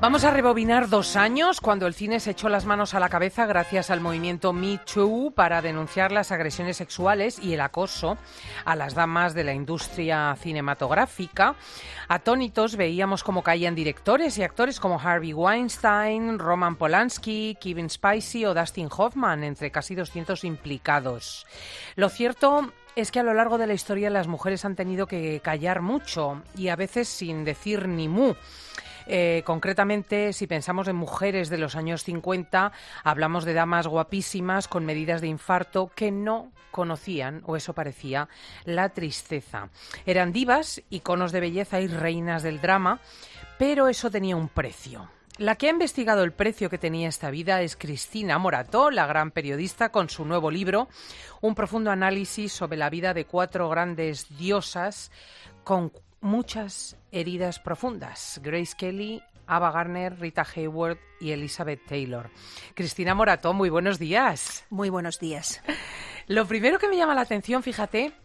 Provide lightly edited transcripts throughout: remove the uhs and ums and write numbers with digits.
Vamos a rebobinar 2 años, cuando el cine se echó las manos a la cabeza gracias al movimiento Me Too para denunciar las agresiones sexuales y el acoso a las damas de la industria cinematográfica. Atónitos veíamos cómo caían directores y actores como Harvey Weinstein, Roman Polanski, Kevin Spacey o Dustin Hoffman, entre casi 200 implicados. Lo cierto es que a lo largo de la historia las mujeres han tenido que callar mucho y a veces sin decir ni mu. Concretamente, si pensamos en mujeres de los años 50, hablamos de damas guapísimas con medidas de infarto que no conocían, o eso parecía, la tristeza. Eran divas, iconos de belleza y reinas del drama, pero eso tenía un precio. La que ha investigado el precio que tenía esta vida es Cristina Morató, la gran periodista, con su nuevo libro, un profundo análisis sobre la vida de 4 grandes diosas con muchas heridas profundas: Grace Kelly, Ava Gardner, Rita Hayworth y Elizabeth Taylor. Cristina Morató, muy buenos días. Muy buenos días. Lo primero que me llama la atención, fíjate,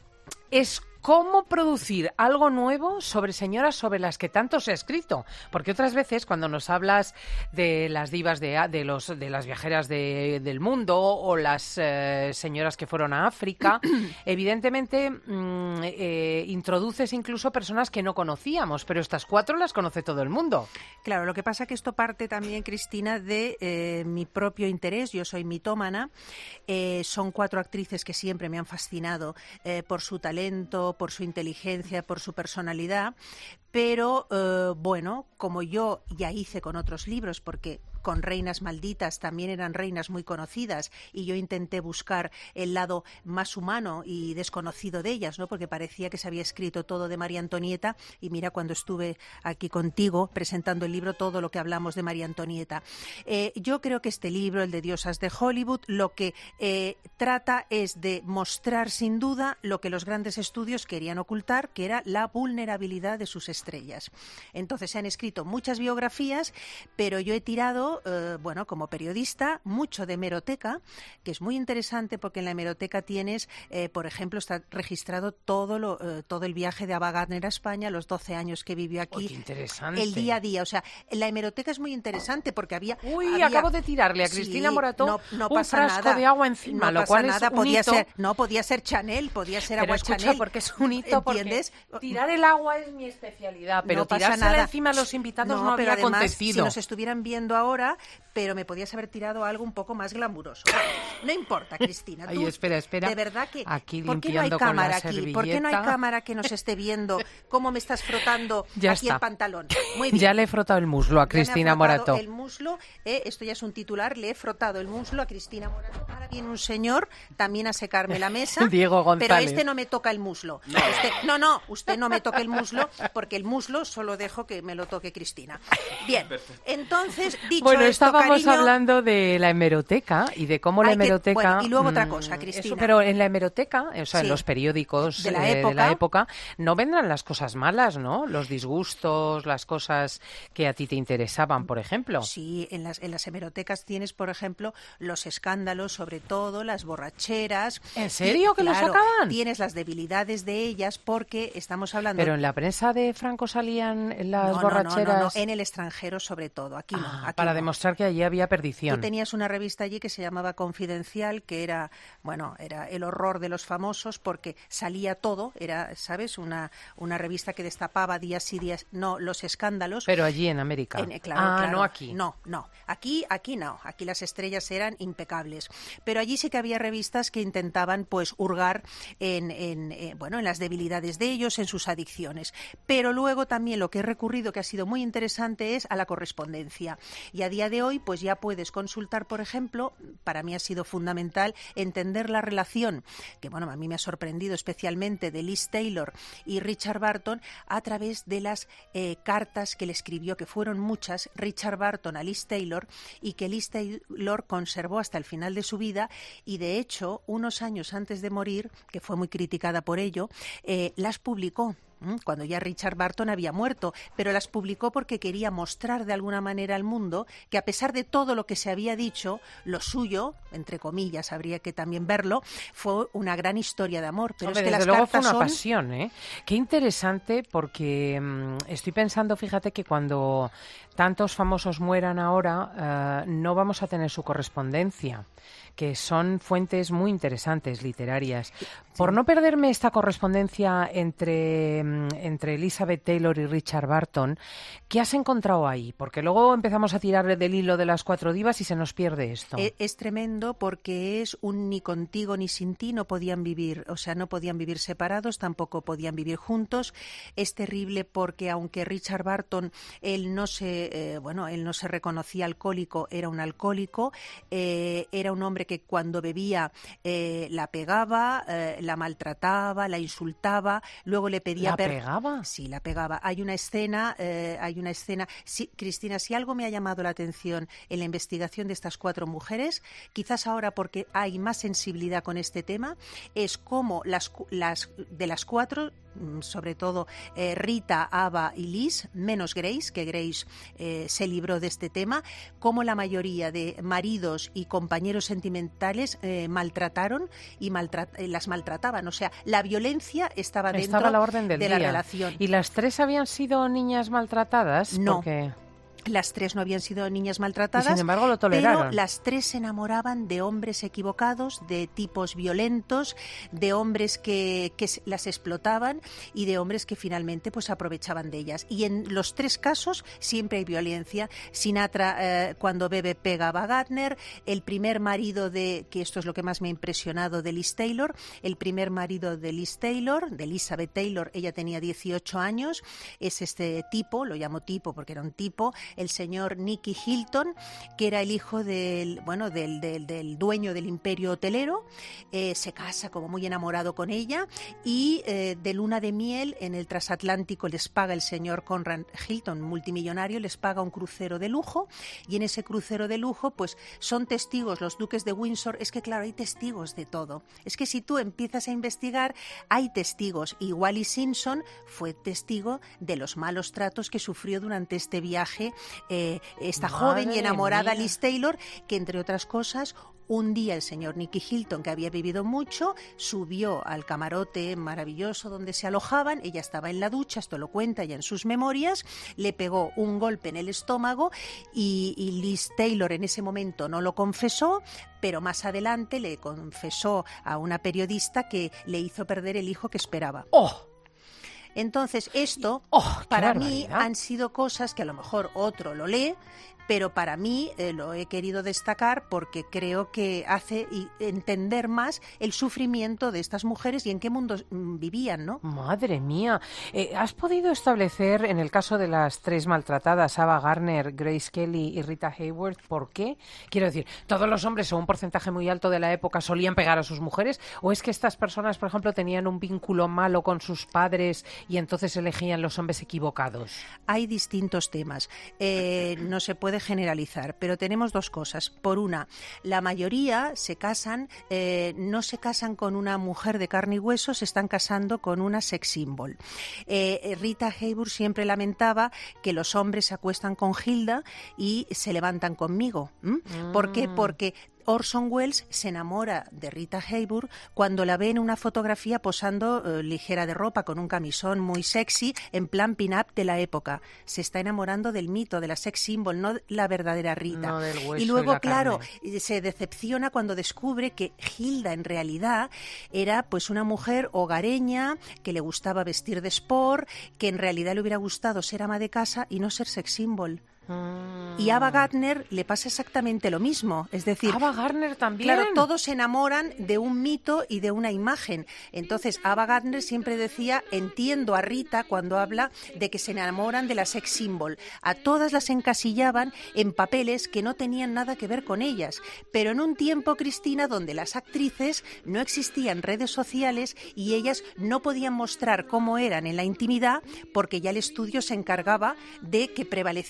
es cómo producir algo nuevo sobre señoras sobre las que tanto se ha escrito. Porque otras veces, cuando nos hablas de las divas de las viajeras del mundo o las señoras que fueron a África, evidentemente introduces incluso personas que no conocíamos, pero estas 4 las conoce todo el mundo. Claro, lo que pasa es que esto parte también, Cristina, de mi propio interés. Yo soy mitómana. Son 4 actrices que siempre me han fascinado por su talento, por su inteligencia, por su personalidad, pero bueno, como yo ya hice con otros libros, porque con Reinas Malditas también eran reinas muy conocidas y yo intenté buscar el lado más humano y desconocido de ellas, ¿no? Porque parecía que se había escrito todo de María Antonieta y mira, cuando estuve aquí contigo presentando el libro, todo lo que hablamos de María Antonieta. Yo creo que este libro, el de Diosas de Hollywood, lo que trata es de mostrar sin duda lo que los grandes estudios querían ocultar, que era la vulnerabilidad de sus estrellas. Entonces se han escrito muchas biografías, pero yo he tirado bueno, como periodista, mucho de hemeroteca, que es muy interesante porque en la hemeroteca tienes, por ejemplo, está registrado todo el viaje de Ava Gardner a España, los 12 años que vivió aquí, el día a día. O sea, la hemeroteca es muy interesante porque había... acabo de tirarle a Cristina Morató no un frasco de agua encima, no lo cual pasa nada, es un hito. Podía ser Chanel, podía ser pero agua escucha, Chanel. porque es un hito, ¿entiendes? Porque tirar el agua es mi especialidad, pero no pasa tirársela nada encima a los invitados no pero había además, acontecido. Si nos estuvieran viendo ahora, pero me podías haber tirado algo un poco más glamuroso. No importa, Cristina. Ay, espera. De verdad que... Aquí ¿por qué no hay cámara aquí? ¿Por qué no hay cámara que nos esté viendo cómo me estás frotando ya aquí está. el pantalón? Muy bien. Ya le he frotado el muslo a Cristina Morató. El muslo, esto ya es un titular, le he frotado el muslo a Cristina Morató. Ahora viene un señor también a secarme la mesa. Diego González. Pero este no me toca el muslo. Usted no me toque el muslo, porque el muslo solo dejo que me lo toque Cristina. Bien, entonces, dicho bueno, esto, estábamos cariño, hablando de la hemeroteca y de cómo la hemeroteca... y luego otra cosa, Cristina. Pero en la hemeroteca, o sea, Sí, en los periódicos de de la época, no vendrán las cosas malas, ¿no? Los disgustos, las cosas que a ti te interesaban, por ejemplo. Sí, en las hemerotecas tienes, por ejemplo, los escándalos, sobre todo las borracheras. ¿En serio que claro, lo sacaban? Tienes las debilidades de ellas porque estamos hablando... Pero en la prensa de Franco salían las borracheras... No, en el extranjero sobre todo, aquí no. Aquí para no. demostrar que allí había perdición. Tú tenías una revista allí que se llamaba Confidencial, que era el horror de los famosos porque salía todo, era, ¿sabes? Una revista que destapaba días y días, los escándalos. Pero allí en América. Claro. No aquí. No. Aquí no. Aquí las estrellas eran impecables. Pero allí sí que había revistas que intentaban, pues, hurgar en las debilidades de ellos, en sus adicciones. Pero luego también lo que he recurrido, que ha sido muy interesante, es a la correspondencia. Y a día de hoy, pues ya puedes consultar, por ejemplo, para mí ha sido fundamental entender la relación, que a mí me ha sorprendido especialmente, de Liz Taylor y Richard Burton a través de las cartas que le escribió, que fueron muchas, Richard Burton a Liz Taylor, y que Liz Taylor conservó hasta el final de su vida, y de hecho, unos años antes de morir, que fue muy criticada por ello, las publicó. cuando ya Richard Burton había muerto, pero las publicó porque quería mostrar de alguna manera al mundo que a pesar de todo lo que se había dicho, lo suyo, entre comillas, habría que también verlo, fue una gran historia de amor. Pero Hombre, es que desde las luego cartas fue una son... pasión, ¿eh? Qué interesante, porque estoy pensando, fíjate, que cuando tantos famosos mueran ahora, no vamos a tener su correspondencia, que son fuentes muy interesantes literarias. Sí. Por no perderme esta correspondencia entre Elizabeth Taylor y Richard Burton, ¿qué has encontrado ahí? Porque luego empezamos a tirar del hilo de las 4 divas y se nos pierde esto. Es tremendo porque es un ni contigo ni sin ti, no podían vivir, o sea, no podían vivir separados, tampoco podían vivir juntos. Es terrible porque aunque Richard Burton, él no se reconocía alcohólico, era un alcohólico, era un hombre que cuando bebía la pegaba, la maltrataba, la insultaba, luego le pedía... ¿La pegaba? Sí, la pegaba. Hay una escena... Sí, Cristina, si algo me ha llamado la atención en la investigación de estas 4 mujeres, quizás ahora porque hay más sensibilidad con este tema, es cómo las de las 4, sobre todo Rita, Ava y Liz, menos Grace, que Grace se libró de este tema, cómo la mayoría de maridos y compañeros sentimentales maltrataron y las maltrataban. O sea, la violencia estaba dentro a la orden del de día. La relación. ¿Y las 3 habían sido niñas maltratadas? No. Porque... Las 3 no habían sido niñas maltratadas, y sin embargo lo toleraron. Pero las 3 se enamoraban de hombres equivocados, de tipos violentos, de hombres que las explotaban y de hombres que finalmente pues aprovechaban de ellas. Y en los 3 casos siempre hay violencia. Sinatra cuando bebe pega a Ava Gardner, el primer marido que esto es lo que más me ha impresionado, de Liz Taylor, el primer marido de Liz Taylor, de Elizabeth Taylor, ella tenía 18 años, es este tipo, lo llamo tipo porque era un tipo, el señor Nicky Hilton, que era el hijo del dueño del imperio hotelero, se casa como muy enamorado con ella y de luna de miel en el transatlántico les paga el señor Conrad Hilton, multimillonario, les paga un crucero de lujo y en ese crucero de lujo pues son testigos los duques de Windsor. Es que claro, hay testigos de todo. Es que si tú empiezas a investigar, hay testigos. Y Wallis Simpson fue testigo de los malos tratos que sufrió durante este viaje esta joven y enamorada Liz Taylor, que entre otras cosas, un día el señor Nicky Hilton, que había bebido mucho, subió al camarote maravilloso donde se alojaban, ella estaba en la ducha, esto lo cuenta ya en sus memorias, le pegó un golpe en el estómago y Liz Taylor en ese momento no lo confesó, pero más adelante le confesó a una periodista que le hizo perder el hijo que esperaba. ¡Oh! Entonces, esto, para mí, han sido cosas que a lo mejor otro lo lee, pero para mí lo he querido destacar porque creo que hace entender más el sufrimiento de estas mujeres y en qué mundo vivían, ¿no? Madre mía. ¿Has podido establecer, en el caso de las 3 maltratadas, Ava Gardner, Grace Kelly y Rita Hayworth, por qué? Quiero decir, ¿todos los hombres o un porcentaje muy alto de la época solían pegar a sus mujeres? ¿O es que estas personas, por ejemplo, tenían un vínculo malo con sus padres y entonces elegían los hombres equivocados? Hay distintos temas. No se puede generalizar, pero tenemos 2 cosas. Por una, la mayoría se casan, no se casan con una mujer de carne y hueso, se están casando con una sex symbol. Rita Hayworth siempre lamentaba que los hombres se acuestan con Hilda y se levantan conmigo. ¿Por qué? Porque Orson Welles se enamora de Rita Hayworth cuando la ve en una fotografía posando ligera de ropa, con un camisón muy sexy, en plan pin-up de la época. Se está enamorando del mito, de la sex symbol, no la verdadera Rita. No del hueso y luego, y la claro, carne. se decepciona cuando descubre que Hilda en realidad era pues una mujer hogareña, que le gustaba vestir de sport, que en realidad le hubiera gustado ser ama de casa y no ser sex symbol. Y a Ava Gardner le pasa exactamente lo mismo, es decir, Ava Gardner también. Claro, todos se enamoran de un mito y de una imagen. Entonces, Ava Gardner siempre decía, entiendo a Rita cuando habla de que se enamoran de la sex symbol. A todas las encasillaban en papeles que no tenían nada que ver con ellas. Pero en un tiempo, Cristina, donde las actrices no existían redes sociales y ellas no podían mostrar cómo eran en la intimidad, porque ya el estudio se encargaba de que prevaleciera esa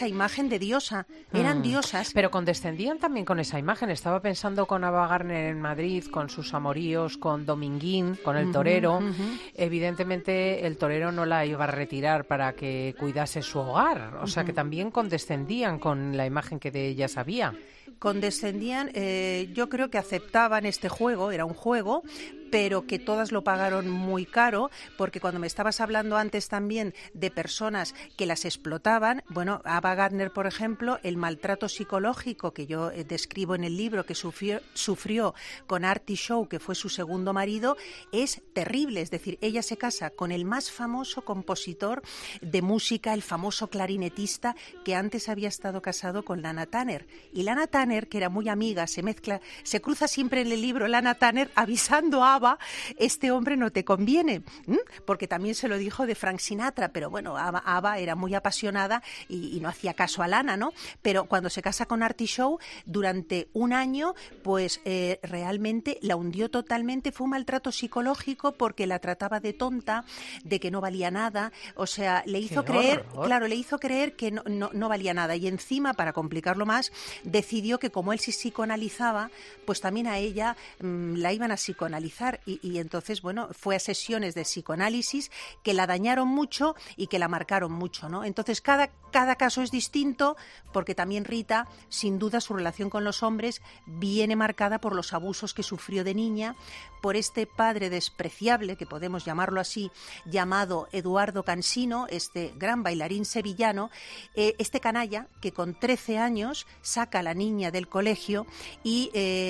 esa imagen de diosa, eran diosas. Pero condescendían también con esa imagen. Estaba pensando con Ava Gardner en Madrid, con sus amoríos, con Dominguín, con el torero. Evidentemente el torero no la iba a retirar para que cuidase su hogar, o sea que también condescendían con la imagen que de ellas había. Condescendían, yo creo que aceptaban este juego, era un juego, pero que todas lo pagaron muy caro, porque cuando me estabas hablando antes también de personas que las explotaban, bueno, Ava Gardner, por ejemplo, el maltrato psicológico que yo describo en el libro que sufrió con Artie Shaw, que fue su segundo marido, es terrible. Es decir, ella se casa con el más famoso compositor de música, el famoso clarinetista que antes había estado casado con Lana Turner. Y Lana Turner, que era muy amiga, se cruza siempre en el libro Lana Turner avisando a Ava, este hombre no te conviene, porque también se lo dijo de Frank Sinatra, pero bueno, Ava era muy apasionada y no hacía caso a Lana, ¿no? Pero cuando se casa con Artie Shaw, durante un año, pues realmente la hundió totalmente. Fue un maltrato psicológico porque la trataba de tonta, de que no valía nada, o sea, le hizo creer, claro, le hizo creer que no valía nada, y encima, para complicarlo más, decidió que como él se psicoanalizaba, pues también a ella la iban a psicoanalizar, y entonces, bueno, fue a sesiones de psicoanálisis que la dañaron mucho y que la marcaron mucho, ¿no? Entonces cada caso es distinto, porque también Rita, sin duda, su relación con los hombres viene marcada por los abusos que sufrió de niña, por este padre despreciable, que podemos llamarlo así, llamado Eduardo Cansino, este gran bailarín sevillano, este canalla que con 13 años saca a la niña del colegio y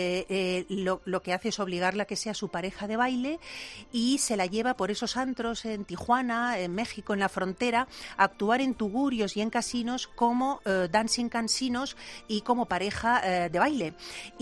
lo que hace es obligarla a que sea su pareja de baile, y se la lleva por esos antros en Tijuana, en México, en la frontera, a actuar en tugurios y en casinos como dancing casinos y como pareja de baile.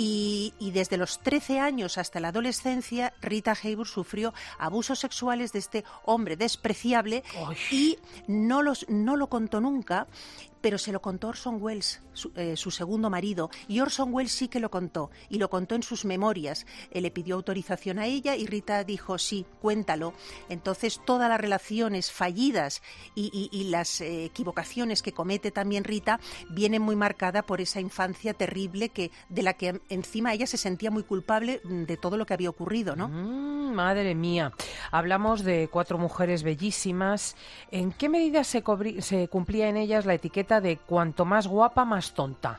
Y desde los 13 años hasta la adolescencia, Rita Hayworth sufrió abusos sexuales de este hombre despreciable. ¡Ay! Y no lo contó nunca, pero se lo contó Orson Welles, su segundo marido, y Orson Welles sí que lo contó, y lo contó en sus memorias. Él le pidió autorización a ella y Rita dijo, sí, cuéntalo. Entonces todas las relaciones fallidas y las equivocaciones que comete también Rita vienen muy marcada por esa infancia terrible de la que encima ella se sentía muy culpable de todo lo que había ocurrido, ¿no? Madre mía. Hablamos de 4 mujeres bellísimas. ¿En qué medida se cumplía en ellas la etiqueta de cuanto más guapa, más tonta?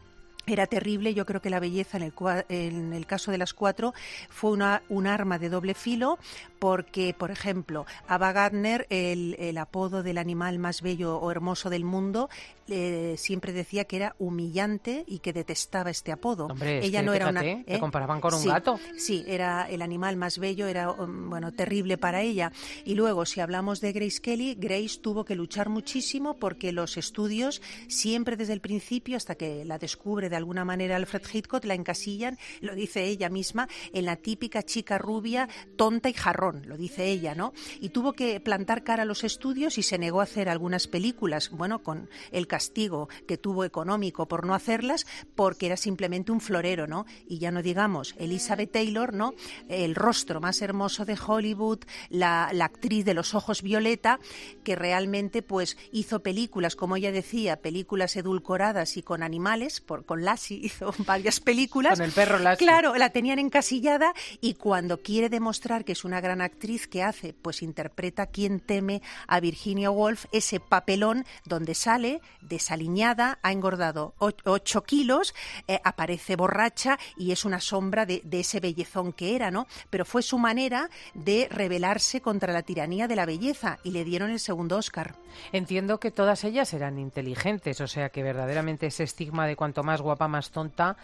Era terrible. Yo creo que la belleza en el caso de las 4 fue un arma de doble filo, porque, por ejemplo, Ava Gardner, el apodo del animal más bello o hermoso del mundo, siempre decía que era humillante y que detestaba este apodo. Hombre, ella no era te comparaban con un sí, gato. Sí, era el animal más bello, era bueno, terrible para ella. Y luego, si hablamos de Grace Kelly, Grace tuvo que luchar muchísimo porque los estudios, siempre desde el principio, hasta que la descubre de alguna manera Alfred Hitchcock, la encasillan, lo dice ella misma, en la típica chica rubia, tonta y jarrón, lo dice ella, ¿no? Y tuvo que plantar cara a los estudios y se negó a hacer algunas películas, bueno, con el castigo que tuvo económico por no hacerlas, porque era simplemente un florero, ¿no? Y ya no digamos Elizabeth Taylor, ¿no? El rostro más hermoso de Hollywood, la actriz de los ojos violeta, que realmente pues hizo películas, como ella decía, películas edulcoradas y con animales, con Lassie hizo varias películas. Con el perro Lassie. Claro, la tenían encasillada, y cuando quiere demostrar que es una gran actriz, ¿qué hace? Pues interpreta Quién teme a Virginia Woolf, ese papelón donde sale desaliñada, ha engordado 8 kilos, aparece borracha y es una sombra de ese bellezón que era, ¿no? Pero fue su manera de rebelarse contra la tiranía de la belleza, y le dieron el segundo Oscar. Entiendo que todas ellas eran inteligentes, o sea que verdaderamente ese estigma de cuanto más guapa, más tonta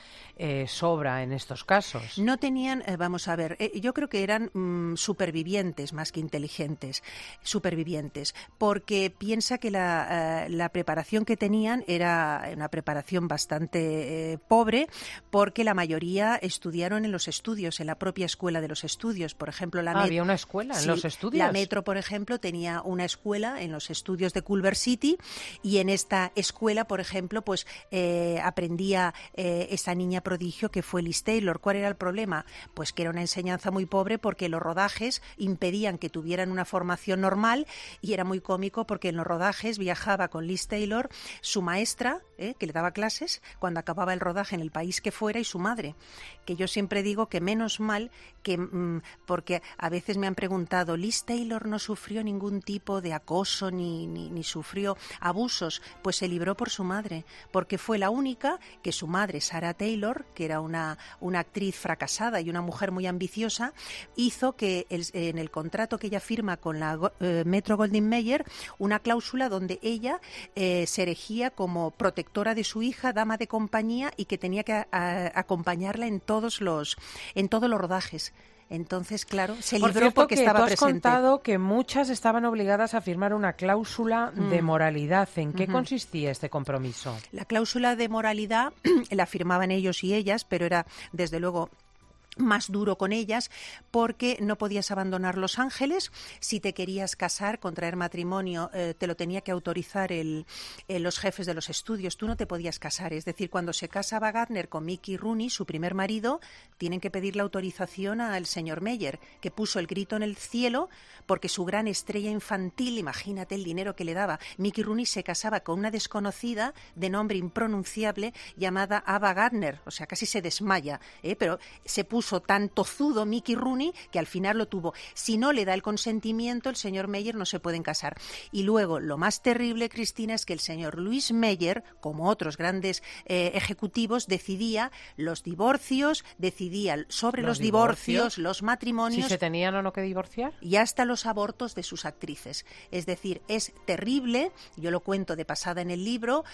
sobra en estos casos. No tenían, vamos a ver, yo creo que eran supervivientes más que inteligentes, supervivientes, porque piensa que la preparación que tenían era una preparación bastante pobre, porque la mayoría estudiaron en los estudios, en la propia escuela de los estudios. Por ejemplo, ¿había una escuela en los estudios? La Metro, por ejemplo, tenía una escuela en los estudios de Culver City, y en esta escuela, por ejemplo, pues aprendía había esa niña prodigio que fue Liz Taylor. ¿Cuál era el problema? Pues que era una enseñanza muy pobre porque los rodajes impedían que tuvieran una formación normal, y era muy cómico porque en los rodajes viajaba con Liz Taylor su maestra, que le daba clases cuando acababa el rodaje en el país que fuera, y su madre, que yo siempre digo que menos mal que porque a veces me han preguntado, Liz Taylor no sufrió ningún tipo de acoso ni sufrió abusos. Pues se libró por su madre, porque fue la única que su madre, Sarah Taylor, que era una actriz fracasada y una mujer muy ambiciosa, hizo que en el contrato que ella firma con la Metro-Goldwyn-Mayer una cláusula donde ella se erigía como protectora de su hija, dama de compañía, y que tenía que acompañarla en todos los rodajes. Entonces, claro, se libró porque estaba presente. Tú has contado que muchas estaban obligadas a firmar una cláusula de moralidad. ¿En qué consistía este compromiso? La cláusula de moralidad la firmaban ellos y ellas, pero era, desde luego, más duro con ellas, porque no podías abandonar Los Ángeles. Si te querías casar, contraer matrimonio, te lo tenía que autorizar los jefes de los estudios. Tú no te podías casar. Es decir, cuando se casa Ava Gardner con Mickey Rooney, su primer marido, tienen que pedir la autorización al señor Meyer, que puso el grito en el cielo porque su gran estrella infantil, imagínate el dinero que le daba, Mickey Rooney se casaba con una desconocida de nombre impronunciable llamada Ava Gardner. O sea, casi se desmaya, pero se puso tan tozudo Mickey Rooney que al final lo tuvo. Si no le da el consentimiento, el señor Meyer no se pueden casar. Y luego, lo más terrible, Cristina, es que el señor Louis Meyer, como otros grandes ejecutivos, decidía los divorcios, decidía sobre los divorcios, los matrimonios. ¿Si se tenían o no que divorciar? Y hasta los abortos de sus actrices. Es decir, es terrible. Yo lo cuento de pasada en el libro,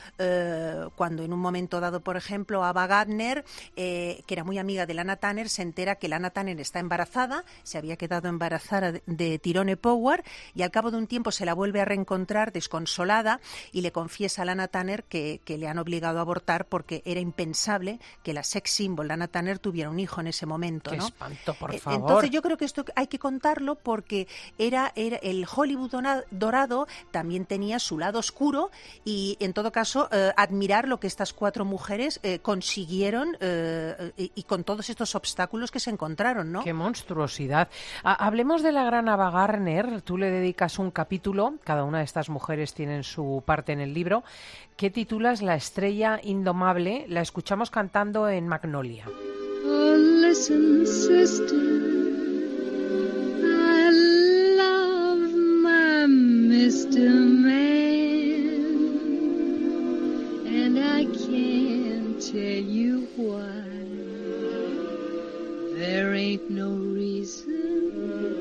cuando en un momento dado, por ejemplo, Ava Gardner, que era muy amiga de Lana Turner, se entera que Lana Turner está embarazada, se había quedado embarazada de Tyrone Power, y al cabo de un tiempo se la vuelve a reencontrar desconsolada y le confiesa a Lana Turner que le han obligado a abortar porque era impensable que la sex symbol Lana Turner tuviera un hijo en ese momento, ¿no? ¡Qué espanto, por favor! Entonces yo creo que esto hay que contarlo porque era el Hollywood dorado también tenía su lado oscuro, y en todo caso admirar lo que estas cuatro mujeres consiguieron y con todos estos obstáculos que se encontraron, ¿no? ¡Qué monstruosidad! Hablemos de la gran Ava Gardner. Tú le dedicas un capítulo, cada una de estas mujeres tienen su parte en el libro, que titulas La estrella indomable. La escuchamos cantando en Magnolia. Oh, listen, sister, I love my Mr. Man, and I can't tell you why. There ain't no reason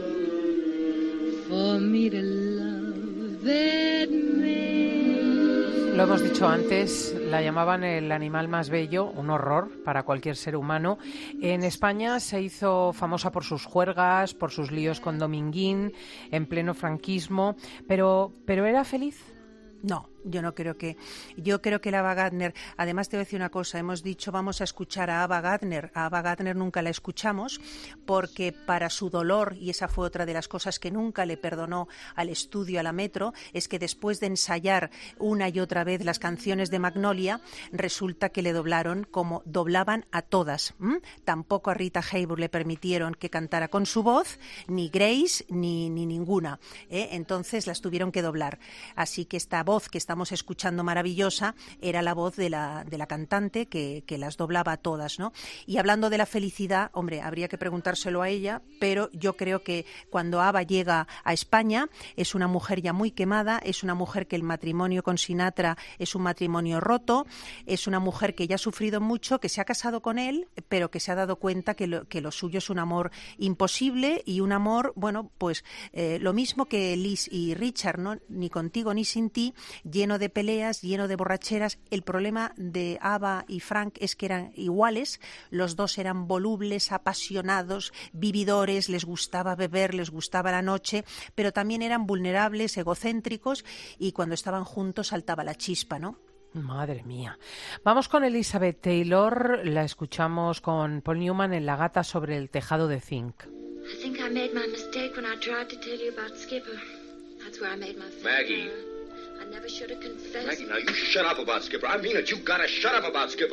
for me to love that man. Lo hemos dicho antes, la llamaban el animal más bello, un horror para cualquier ser humano. En España se hizo famosa por sus juergas, por sus líos con Dominguín, en pleno franquismo, pero ¿era feliz? No. Yo creo que la Ava Gardner, además te voy a decir una cosa, hemos dicho vamos a escuchar a Ava Gardner nunca la escuchamos porque para su dolor, y esa fue otra de las cosas que nunca le perdonó al estudio, a la Metro, es que después de ensayar una y otra vez las canciones de Magnolia, resulta que le doblaron como doblaban a todas. Tampoco a Rita Hayworth le permitieron que cantara con su voz, ni Grace, ni ninguna. Entonces las tuvieron que doblar. Así que esta voz que estamos escuchando maravillosa era la voz de la cantante que las doblaba a todas, ¿no? Y hablando de la felicidad, hombre, habría que preguntárselo a ella, pero yo creo que cuando Ava llega a España es una mujer ya muy quemada, es una mujer que el matrimonio con Sinatra es un matrimonio roto, es una mujer que ya ha sufrido mucho, que se ha casado con él, pero que se ha dado cuenta que lo suyo es un amor imposible y un amor, bueno, pues lo mismo que Liz y Richard, ¿no? Ni contigo ni sin ti, lleno de peleas, lleno de borracheras. El problema de Ava y Frank es que eran iguales, los dos eran volubles, apasionados, vividores, les gustaba beber, les gustaba la noche, pero también eran vulnerables, egocéntricos, y cuando estaban juntos saltaba la chispa, ¿no? Madre mía. Vamos con Elizabeth Taylor, la escuchamos con Paul Newman en La gata sobre el tejado de zinc. I think I made my mistake when I tried to tell you about Skipper. That's where I made my Maggie. I never should have confessed. Maggie, now you shut up about Skipper. I mean it. You gotta shut up about Skipper.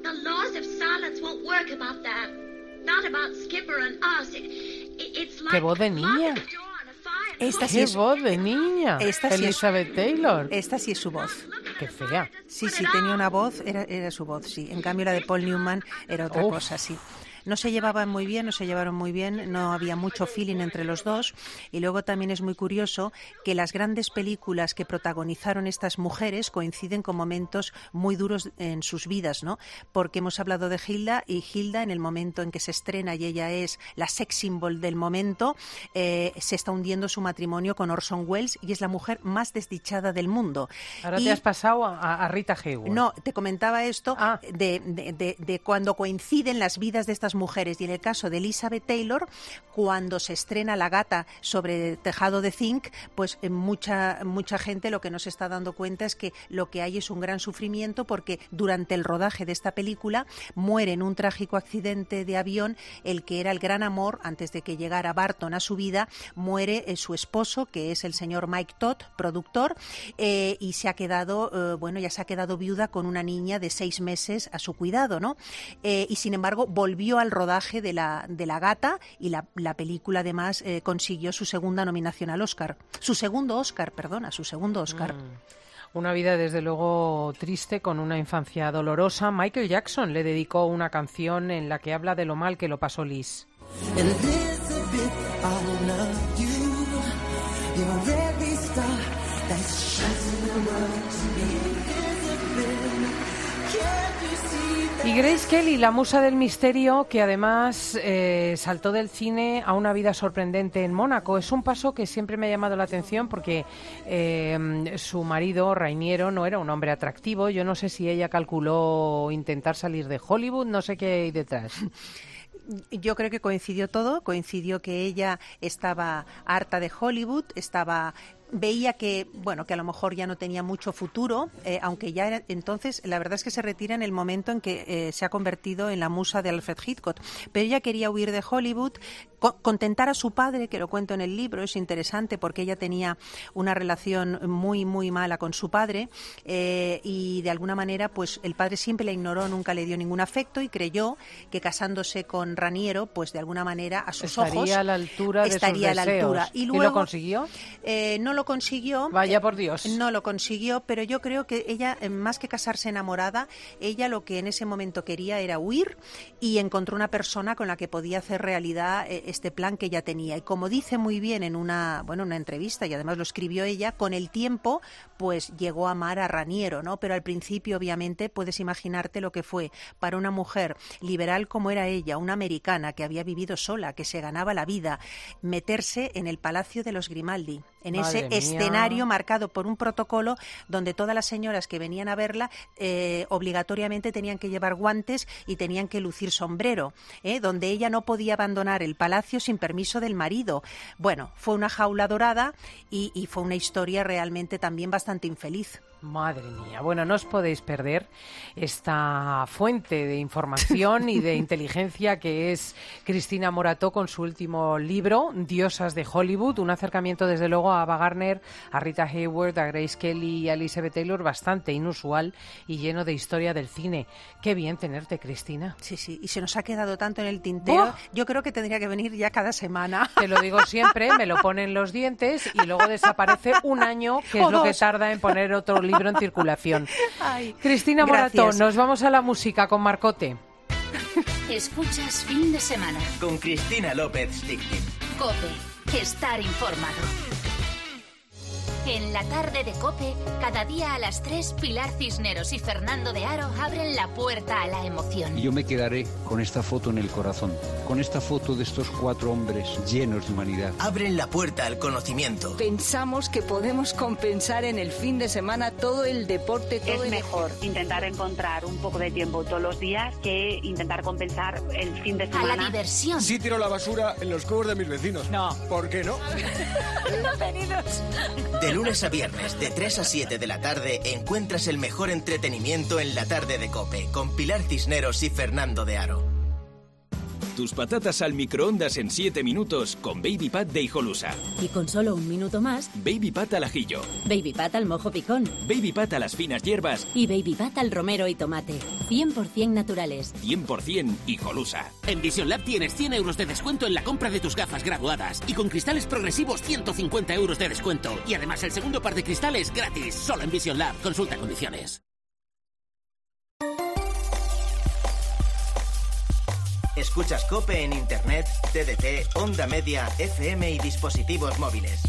The laws of silence won't work about that. Not about Skipper and us. It's like... ¡Qué voz de niña! Esta sí ¡Qué es voz de niña! Esta sí es- Elizabeth Taylor. Esta sí es su voz. ¡Qué fea! Sí, tenía una voz, era su voz, sí. En cambio, la de Paul Newman era otra Uf. cosa, sí. No se llevaban muy bien, no había mucho feeling entre los dos. Y luego también es muy curioso que las grandes películas que protagonizaron estas mujeres coinciden con momentos muy duros en sus vidas, ¿no? Porque hemos hablado de Hilda, y Hilda, en el momento en que se estrena y ella es la sex symbol del momento, se está hundiendo su matrimonio con Orson Welles y es la mujer más desdichada del mundo. Ahora Y- te has pasado a Rita Hayworth. no, te comentaba esto Ah. de cuando coinciden las vidas de estas mujeres. Y en el caso de Elizabeth Taylor, cuando se estrena La gata sobre tejado de zinc, pues mucha gente lo que no se está dando cuenta es que lo que hay es un gran sufrimiento, porque durante el rodaje de esta película muere en un trágico accidente de avión el que era el gran amor antes de que llegara Barton a su vida. Muere su esposo, que es el señor Mike Todd, productor, y se ha quedado, ya se ha quedado viuda con una niña de 6 meses a su cuidado, ¿no? Y sin embargo volvió al rodaje de la gata, y la película además consiguió su segunda nominación al Oscar. Su segundo Oscar. Una vida desde luego triste, con una infancia dolorosa. Michael Jackson le dedicó una canción en la que habla de lo mal que lo pasó Liz. Elizabeth, I love you. You're every star that shines in the world to me. Elizabeth, can't you see that? Y Grace Kelly, la musa del misterio, que además saltó del cine a una vida sorprendente en Mónaco. Es un paso que siempre me ha llamado la atención porque su marido, Rainiero, no era un hombre atractivo. Yo no sé si ella calculó intentar salir de Hollywood, no sé qué hay detrás. Yo creo que coincidió todo, coincidió que ella estaba harta de Hollywood, veía que a lo mejor ya no tenía mucho futuro, aunque ya entonces la verdad es que se retira en el momento en que se ha convertido en la musa de Alfred Hitchcock. Pero ella quería huir de Hollywood, contentar a su padre, que lo cuento en el libro, es interesante porque ella tenía una relación muy, muy mala con su padre, y de alguna manera pues el padre siempre la ignoró, nunca le dio ningún afecto, y creyó que casándose con Raniero, pues de alguna manera a sus ojos estaría a la altura de sus estaría a la deseos. altura. ¿Y luego, lo consiguió? No lo consiguió. Vaya por Dios. No lo consiguió, pero yo creo que ella, más que casarse enamorada, ella lo que en ese momento quería era huir, y encontró una persona con la que podía hacer realidad este plan que ella tenía. Y como dice muy bien en una entrevista, y además lo escribió ella, con el tiempo pues llegó a amar a Raniero, ¿no? Pero al principio, obviamente, puedes imaginarte lo que fue para una mujer liberal como era ella, una americana que había vivido sola, que se ganaba la vida, meterse en el Palacio de los Grimaldi, en ese escenario marcado por un protocolo donde todas las señoras que venían a verla obligatoriamente tenían que llevar guantes y tenían que lucir sombrero, donde ella no podía abandonar el palacio sin permiso del marido. Bueno, fue una jaula dorada y fue una historia realmente también bastante infeliz. Madre mía. Bueno, no os podéis perder esta fuente de información y de inteligencia que es Cristina Morató con su último libro, Diosas de Hollywood, un acercamiento desde luego a Ava Gardner, a Rita Hayworth, a Grace Kelly y a Elizabeth Taylor bastante inusual y lleno de historia del cine. Qué bien tenerte, Cristina. Sí, y se nos ha quedado tanto en el tintero. ¡Oh! Yo creo que tendría que venir ya cada semana. Te lo digo siempre, me lo ponen los dientes y luego desaparece un año, que es lo que tarda en poner otro libro en circulación. Ay, Cristina Morató, gracias. nos vamos a la música con Marcote. Escuchas Fin de Semana. Con Cristina López Sticktin. COPE. Estar informado. En la tarde de COPE, cada día a las 3, Pilar Cisneros y Fernando de Aro abren la puerta a la emoción. Yo me quedaré con esta foto en el corazón, con esta foto de estos 4 hombres llenos de humanidad. Abren la puerta al conocimiento. Pensamos que podemos compensar en el fin de semana todo el deporte, todo es mejor intentar encontrar un poco de tiempo todos los días que intentar compensar el fin de semana. A la diversión. Sí tiro la basura en los cubos de mis vecinos. No. ¿Por qué no? Bienvenidos. De lunes a viernes, de 3 a 7 de la tarde, encuentras el mejor entretenimiento en la tarde de COPE, con Pilar Cisneros y Fernando de Aro. tus patatas al microondas en 7 minutos con Baby Pat de Hijolusa. Y con solo 1 minuto más, Baby Pat al ajillo. Baby Pat al mojo picón. Baby Pat a las finas hierbas. Y Baby Pat al romero y tomate. 100% naturales. 100% Hijolusa. En Vision Lab tienes 100 euros de descuento en la compra de tus gafas graduadas. Y con cristales progresivos 150 euros de descuento. Y además el segundo par de cristales gratis. Solo en Vision Lab. Consulta condiciones. Escuchas COPE en Internet, TDT, Onda Media, FM y dispositivos móviles.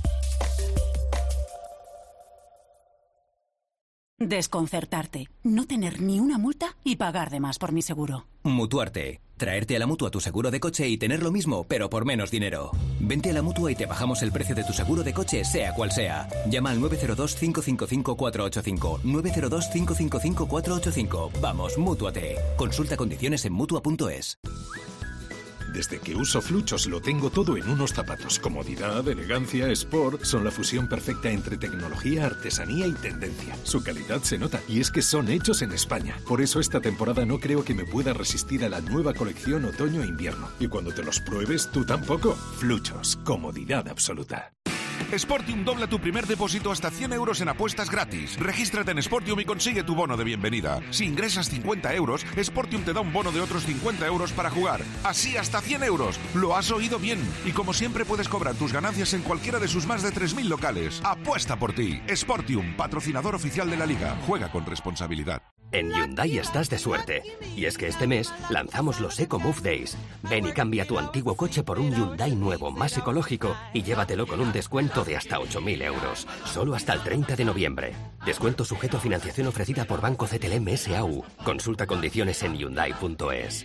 Desconcertarte, no tener ni una multa y pagar de más por mi seguro. Mutuarte. Traerte a la Mutua tu seguro de coche y tener lo mismo, pero por menos dinero. Vente a la Mutua y te bajamos el precio de tu seguro de coche, sea cual sea. Llama al 902-555-485. 902-555-485. Vamos, Mútuate. Consulta condiciones en Mutua.es. Desde que uso Fluchos lo tengo todo en unos zapatos. Comodidad, elegancia, sport, son la fusión perfecta entre tecnología, artesanía y tendencia. Su calidad se nota, y es que son hechos en España. Por eso esta temporada no creo que me pueda resistir a la nueva colección otoño e invierno. Y cuando te los pruebes, tú tampoco. Fluchos, comodidad absoluta. Sportium dobla tu primer depósito hasta 100 euros en apuestas gratis. Regístrate en Sportium y consigue tu bono de bienvenida. Si ingresas 50 euros, Sportium te da un bono de otros 50 euros para jugar. Así hasta 100 euros. Lo has oído bien. Y como siempre puedes cobrar tus ganancias en cualquiera de sus más de 3.000 locales. Apuesta por ti. Sportium, patrocinador oficial de la Liga. Juega con responsabilidad. En Hyundai estás de suerte. Y es que este mes lanzamos los Eco Move Days. Ven y cambia tu antiguo coche por un Hyundai nuevo, más ecológico, y llévatelo con un descuento de hasta 8.000 euros. Solo hasta el 30 de noviembre. Descuento sujeto a financiación ofrecida por Banco CTLM S.A.U. Consulta condiciones en Hyundai.es.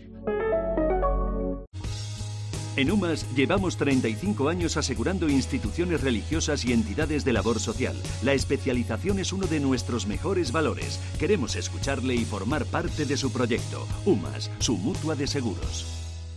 En UMAS llevamos 35 años asegurando instituciones religiosas y entidades de labor social. La especialización es uno de nuestros mejores valores. Queremos escucharle y formar parte de su proyecto. UMAS, su mutua de seguros.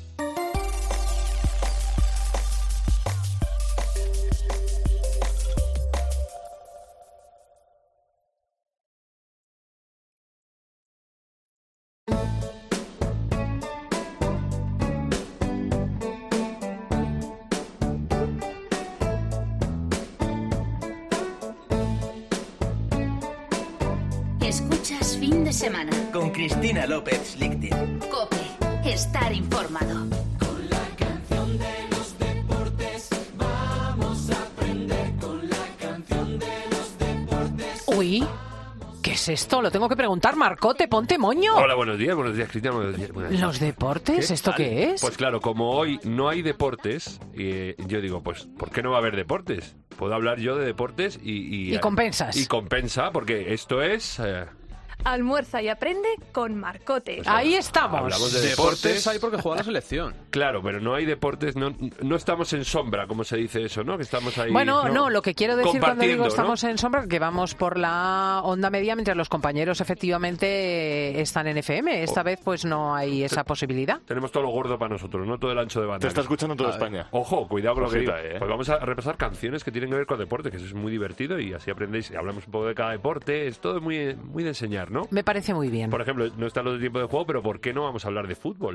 Escuchas Fin de Semana. Con Cristina López Lichting. COPE. Estar informado. Con la canción de los deportes vamos a aprender. Con la canción de los deportes. Uy, ¿qué es esto? Lo tengo que preguntar, Marcote, ponte moño. Hola, buenos días, Cristina. Buenos días. ¿Los deportes? ¿Esto qué es? Pues claro, como hoy no hay deportes, yo digo, pues, ¿por qué no va a haber deportes? Puedo hablar yo de deportes y compensas. Y compensa, porque esto es... Almuerza y aprende con Marcote. Ahí estamos. Hablamos de deportes. Hay porque juega la selección. Claro, pero no hay deportes, no estamos en sombra, como se dice eso, ¿no? Que estamos ahí. Bueno, no, lo que quiero decir cuando digo estamos, ¿no?, en sombra, que vamos por la onda media mientras los compañeros efectivamente están en FM. Esta vez pues no hay esa posibilidad. Tenemos todo lo gordo para nosotros, no todo el ancho de banda. Te está escuchando toda España. Ojo, cuidado con lo que digo. ¿eh? Pues vamos a repasar canciones que tienen que ver con deporte, que eso es muy divertido y así aprendéis. Hablamos un poco de cada deporte, es todo muy, muy de enseñar, ¿no? Me parece muy bien. Por ejemplo, no está lo de tiempo de juego, pero ¿por qué no vamos a hablar de fútbol?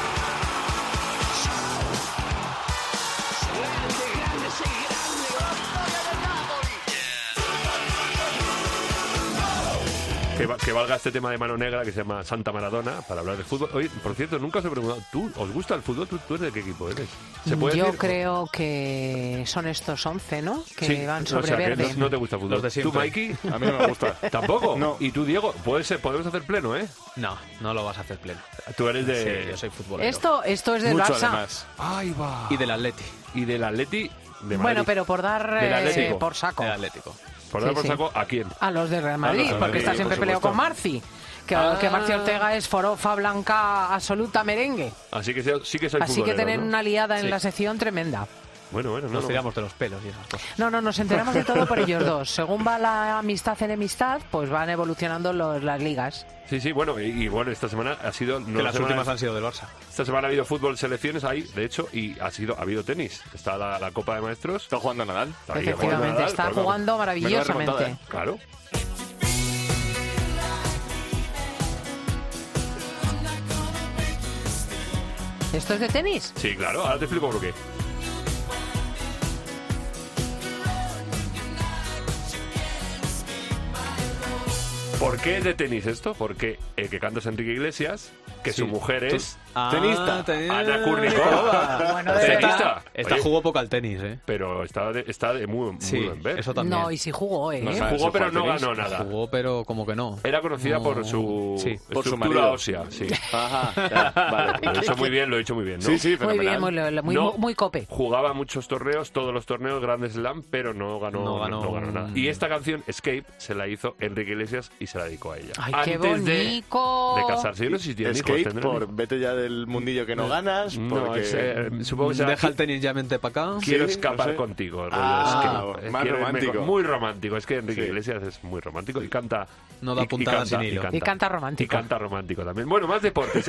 Que valga este tema de mano negra que se llama Santa Maradona para hablar de fútbol. Oye, por cierto, nunca os he preguntado, ¿os gusta el fútbol? ¿Tú eres de qué equipo eres? Yo creo que son estos 11, ¿no? Que van sobre verde. Que no te gusta el fútbol. Los de siempre. ¿Tú, Mikey? A mí no me gusta. ¿Tampoco? No. ¿Y tú, Diego? Podemos hacer pleno, ¿eh? No lo vas a hacer pleno. Tú eres de... Sí, yo soy futbolero. Esto es del Mucho, Barça. además. Ahí va. Y del Atleti. Y del Atleti de Madrid. Bueno, pero por dar por saco. Del Atlético. ¿Por dar por saco a quién? A los de Real Madrid, porque está siempre peleado con Marci. Que Marci Ortega es forofa blanca absoluta merengue. Así que sí que soy futbolero, así que tienen, ¿no?, una liada en Sí. la sección tremenda. Bueno, Nos tiramos de los pelos y esas cosas. No, nos enteramos de todo por ellos dos. Según va la amistad en enemistad, pues van evolucionando las ligas. Sí, bueno, y bueno, esta semana ha sido... que las últimas han sido del Barça. Esta semana ha habido fútbol, selecciones ahí, de hecho, y ha habido tenis. Está la Copa de Maestros. ¿Está jugando Nadal? Efectivamente, está jugando maravillosamente. Claro. ¿Esto es de tenis? Sí, claro, ahora te explico por qué. ¿Por qué es de tenis esto? Porque el que canta es Enrique Iglesias, que su mujer es tenista. Ana Kurnikova. Bueno, tenista. Esta Oye, jugó poco al tenis, ¿eh? pero está de muy buen ver. Eso también. No, y sí jugó, ¿eh? No, jugó, pero no ganó nada. Jugó, pero como que no. Era conocida por su por su estructura marido. ósea. Sí. Ajá, ya, vale. Lo he hecho muy bien, ¿no? Sí, sí, Muy bien, muy cope. Jugaba muchos torneos, todos los torneos, Grand Slam, pero no ganó nada. Y esta canción, Escape, se la hizo Enrique Iglesias y se la dedicó a ella. ¡Ay, qué Antes bonito! de casarse. Yo no sé si tienen hijos. Escape por vete ya del mundillo que no ganas. No, porque... supongo que deja el tenis ya, vente para acá. Quiero Sí, escapar no sé. contigo. Más romántico. Muy romántico. Es que Enrique Iglesias es muy romántico y canta. No da puntada sin hilo. Y canta romántico. Y canta romántico también. Bueno, más deportes.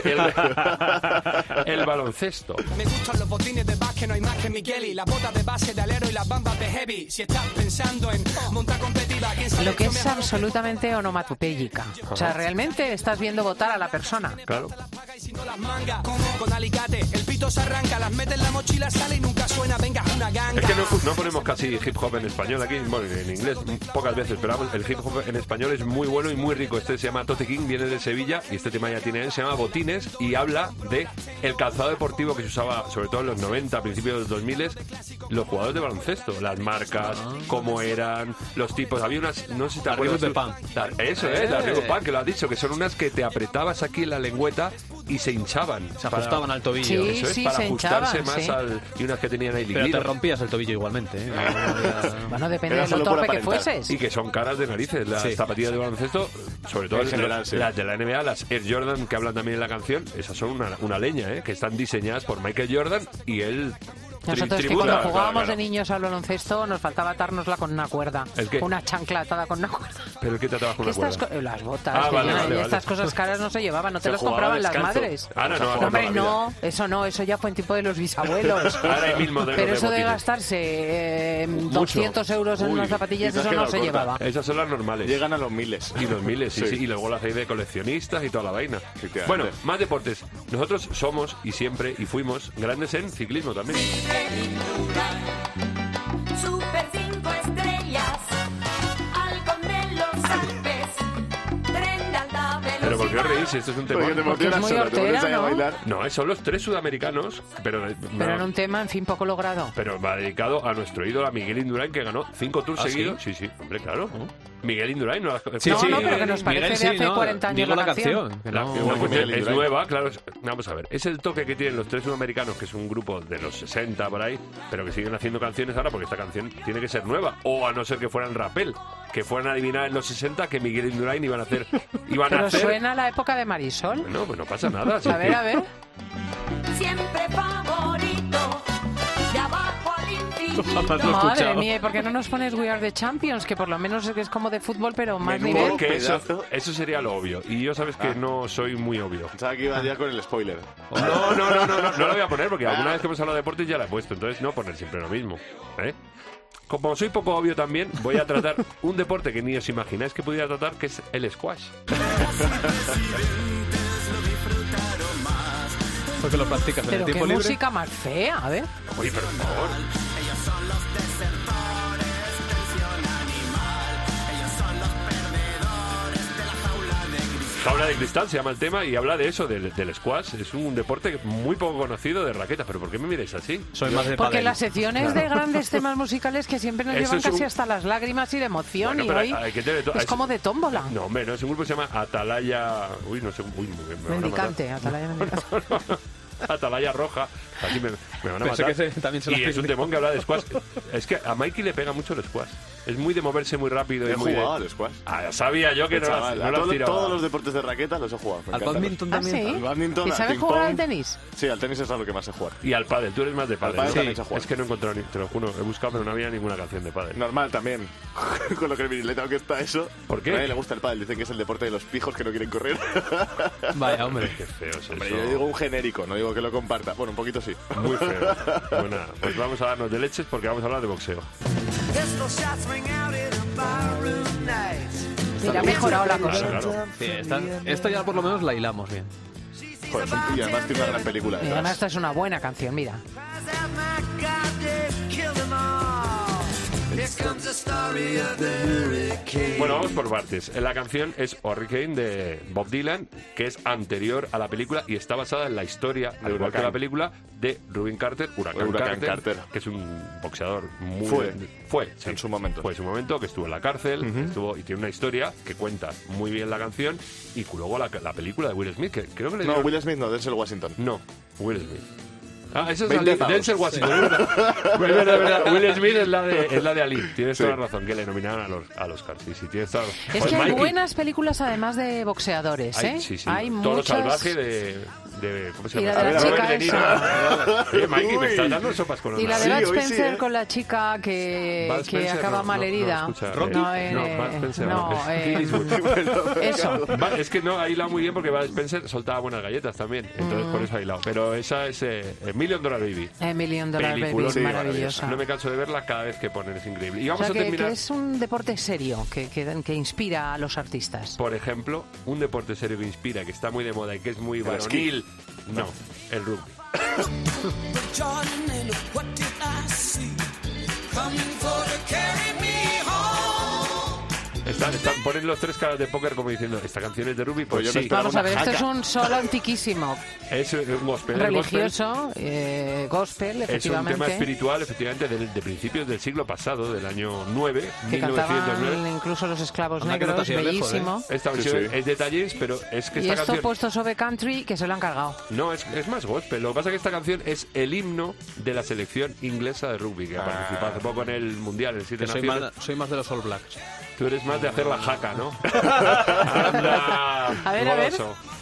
El baloncesto. Me gustan los botines de básquet, no hay más que Micheli. La bota de base de alero y las bambas de heavy. Si estás pensando en montar competitiva, ¿quién sabe? Lo que es absolutamente onomatopéyica. O sea, realmente estás viendo votar a la persona. Claro. Las mangas con alicate, el pito se arranca, las mete en la mochila, sale y nunca suena, venga una ganga. Es que no ponemos casi hip hop en español aquí, bueno, en inglés pocas veces, pero vamos, el hip hop en español es muy bueno y muy rico. Este se llama Tote King, viene de Sevilla y este tema ya tiene él, se llama Botines y habla de el calzado deportivo que se usaba sobre todo en los 90, a principios de los 2000, los jugadores de baloncesto, las marcas, cómo eran, los tipos, había unas, no sé si te acuerdas de pan. Eso es, las Reebok Pan, que lo has dicho, que son unas que te apretabas aquí en la lengüeta y se hinchaban. Se ajustaban al tobillo. Sí, Eso es, sí, para se ajustarse hinchaban, más sí. al... Y unas que tenían ahí Pero líquido. te rompías el tobillo igualmente, ¿eh? Bueno, depende Era de lo solo por torpe que aparentar. fueses. Y que son caras de narices. Las zapatillas de baloncesto, sobre todo En general, sí. las de la NBA, las Air Jordan que hablan también en la canción, esas son una leña, ¿eh? Que están diseñadas por Michael Jordan y él... Nosotros que tributa, cuando jugábamos claro. de niños al baloncesto nos faltaba atárnosla con una cuerda. ¿El qué? Una chancla atada con una cuerda. ¿Pero qué te atabas con una Estas cuerda? las botas, Ah, que vale, ya- vale, y vale. estas cosas caras no se llevaban, no te Se las jugaba compraban las descalzo. madres. Ahora no, No, ahora hombre, no. no, eso ya fue en tiempo de los bisabuelos. Ahora hay 1000 modelos Pero de eso de botines. gastarse Mucho. 200 euros en Uy, unas y zapatillas, te has eso no quedado se corta. llevaba. Esas son las normales. Llegan a los miles. Y los miles, sí, Sí. sí. Y luego las hay de coleccionistas y toda la vaina. Efectivamente. Bueno, más deportes. Nosotros somos y siempre y fuimos grandes en ciclismo también. Super 5 estrellas, halcón de los Alpes, tren de alta velocidad. Pero ¿por qué os reís? Esto es un tema. Porque te emocionas muy solo, te pones hortera, ahí a ¿no? bailar. No, son los tres sudamericanos, pero En un tema, en fin, poco logrado. pero va dedicado a nuestro ídolo, a Miguel Indurain, que ganó 5 tours ¿Ah, seguidos. Sí, hombre, claro. Miguel Indurain, no las Sí, no, sí, no, pero que nos parece Miguel, de sí, hace ¿no? 40 años Digo la canción. que La- no- no, pues Miguel es Indurain. nueva, claro. Vamos a ver, es el toque que tienen los tres sudamericanos, que es un grupo de los 60 por ahí, pero que siguen haciendo canciones ahora porque esta canción tiene que ser nueva. O a no ser que fueran Rapel, que fueran a adivinar en los 60 que Miguel Indurain iban a hacer. Pero suena a la época de Marisol. Bueno, pues no pasa nada. sí. A ver. Siempre favorito, de abajo al infinito. Madre mía, ¿y por qué no nos pones We Are the Champions? Que por lo menos es como de fútbol, pero más nivel. Porque eso sería lo obvio. Y yo sabes que no soy muy obvio. Pensaba que iba ya con el spoiler. No lo voy a poner porque alguna vez que hemos hablado de deportes ya la he puesto. Entonces no poner siempre lo mismo. ¿Eh? Como soy poco obvio también, voy a tratar un deporte que ni os imagináis que pudiera tratar, que es el squash. Porque lo practicas en Pero el qué tiempo libre. música más fea, a ver. Oye, pero por favor. Jaula de cristal se llama el tema y habla de eso, del squash. Es un deporte muy poco conocido de raqueta. ¿Pero por qué me miráis así? Soy más de Porque pádel. las secciones de grandes temas musicales que siempre nos Eso llevan es un- casi hasta las lágrimas y de emoción, Bueno, y pero hoy hay que tener es como de tómbola. No, hombre, no, es un grupo que se llama Atalaya... Uy, no sé... Uy, me van a Mendicante, matar. Atalaya Mendicante. Atalaya Roja. Aquí me van a Pensé matar. que también se la Y es un temón que habla de squash. Es que a Mikey le pega mucho el squash. Es muy de moverse muy rápido. He y muy jugado al squash. Ah, sabía yo que no Chaval, lo a has tirado. todos los deportes de raqueta los he jugado. Me Al encantan. badminton ¿Ah, también. sí? Al badminton, ¿Y al sabes ping-pong. jugar al tenis? Sí, al tenis es a lo que más sé jugar. Y al pádel, tú eres más de pádel. pádel ¿no? también se juega. Es que no he encontrado ni, te lo juro, he buscado pero no había ninguna canción de pádel. Normal también. Con lo que virileta que está eso. ¿Por qué? A nadie le gusta el pádel. Dicen que es el deporte de los pijos que no quieren correr. Vaya, hombre. Qué feo es Hombre, eso. yo digo un genérico, no digo que lo comparta. Bueno, un poquito sí. Muy feo. Bueno, pues vamos a darnos de leches porque vamos a hablar de boxeo. Mira, ha mejorado la cosa. Claro. Sí, esta ya por lo menos la hilamos bien. Joder, y además tiene una gran película. Y además esta es una buena canción, mira. Bueno, vamos por partes. La canción es Hurricane de Bob Dylan, que es anterior a la película y está basada en la historia, al igual que la película, de Rubin Carter, Huracán Carter, que es un boxeador muy... Fue en su momento. Fue en su momento, que estuvo en la cárcel, estuvo y tiene una historia que cuenta muy bien la canción, y luego la película de Will Smith, que creo que le dieron... No, Will Smith no, Denzel Washington. No, Will Smith. Ah, eso es Denzel Washington, es verdad. Will Smith es la de Ali. Tienes toda la razón, que le nominaron a los Oscars. Sí, tienes toda la razón. Es que hay buenas películas además de boxeadores, ¿eh? Sí. Hay Todo muchas... salvaje de ¿cómo se llama? Y la de la chica De Niro. Oye, Mikey, me estás dando sopas con Y la de Bud Spencer con la chica que acaba malherida. Eso. Es que no, ha hilado muy bien porque Bud Spencer soltaba buenas galletas también. Entonces por eso ha hilado. Pero esa es Million Dollar Baby. Million Dollar Baby, sí, maravillosa. No me canso de verla cada vez que ponen, es increíble. Y vamos o sea, a terminar... que es un deporte serio que inspira a los artistas. Por ejemplo, un deporte serio que inspira, que está muy de moda y que es muy varonil. No, el rugby. Ponen los tres caras de póker como diciendo, esta canción es de rugby, pues sí. Vamos a ver, esto es un solo antiquísimo. Es un gospel. Religioso, gospel, efectivamente. Es un tema espiritual, efectivamente, de principios del siglo pasado, del año 9, que 1909. Cantaban incluso los esclavos negros, bellísimo. Lejos, ¿eh? Esta versión es de Tallis, pero es que esta canción... Y esto puesto sobre country, que se lo han cargado. No, es más gospel. Lo que pasa es que esta canción es el himno de la selección inglesa de rugby, que ha participado hace poco en el Mundial, en 7 naciones. Soy más de los All Blacks. Tú eres más de hacer la jaca, ¿no? A ver.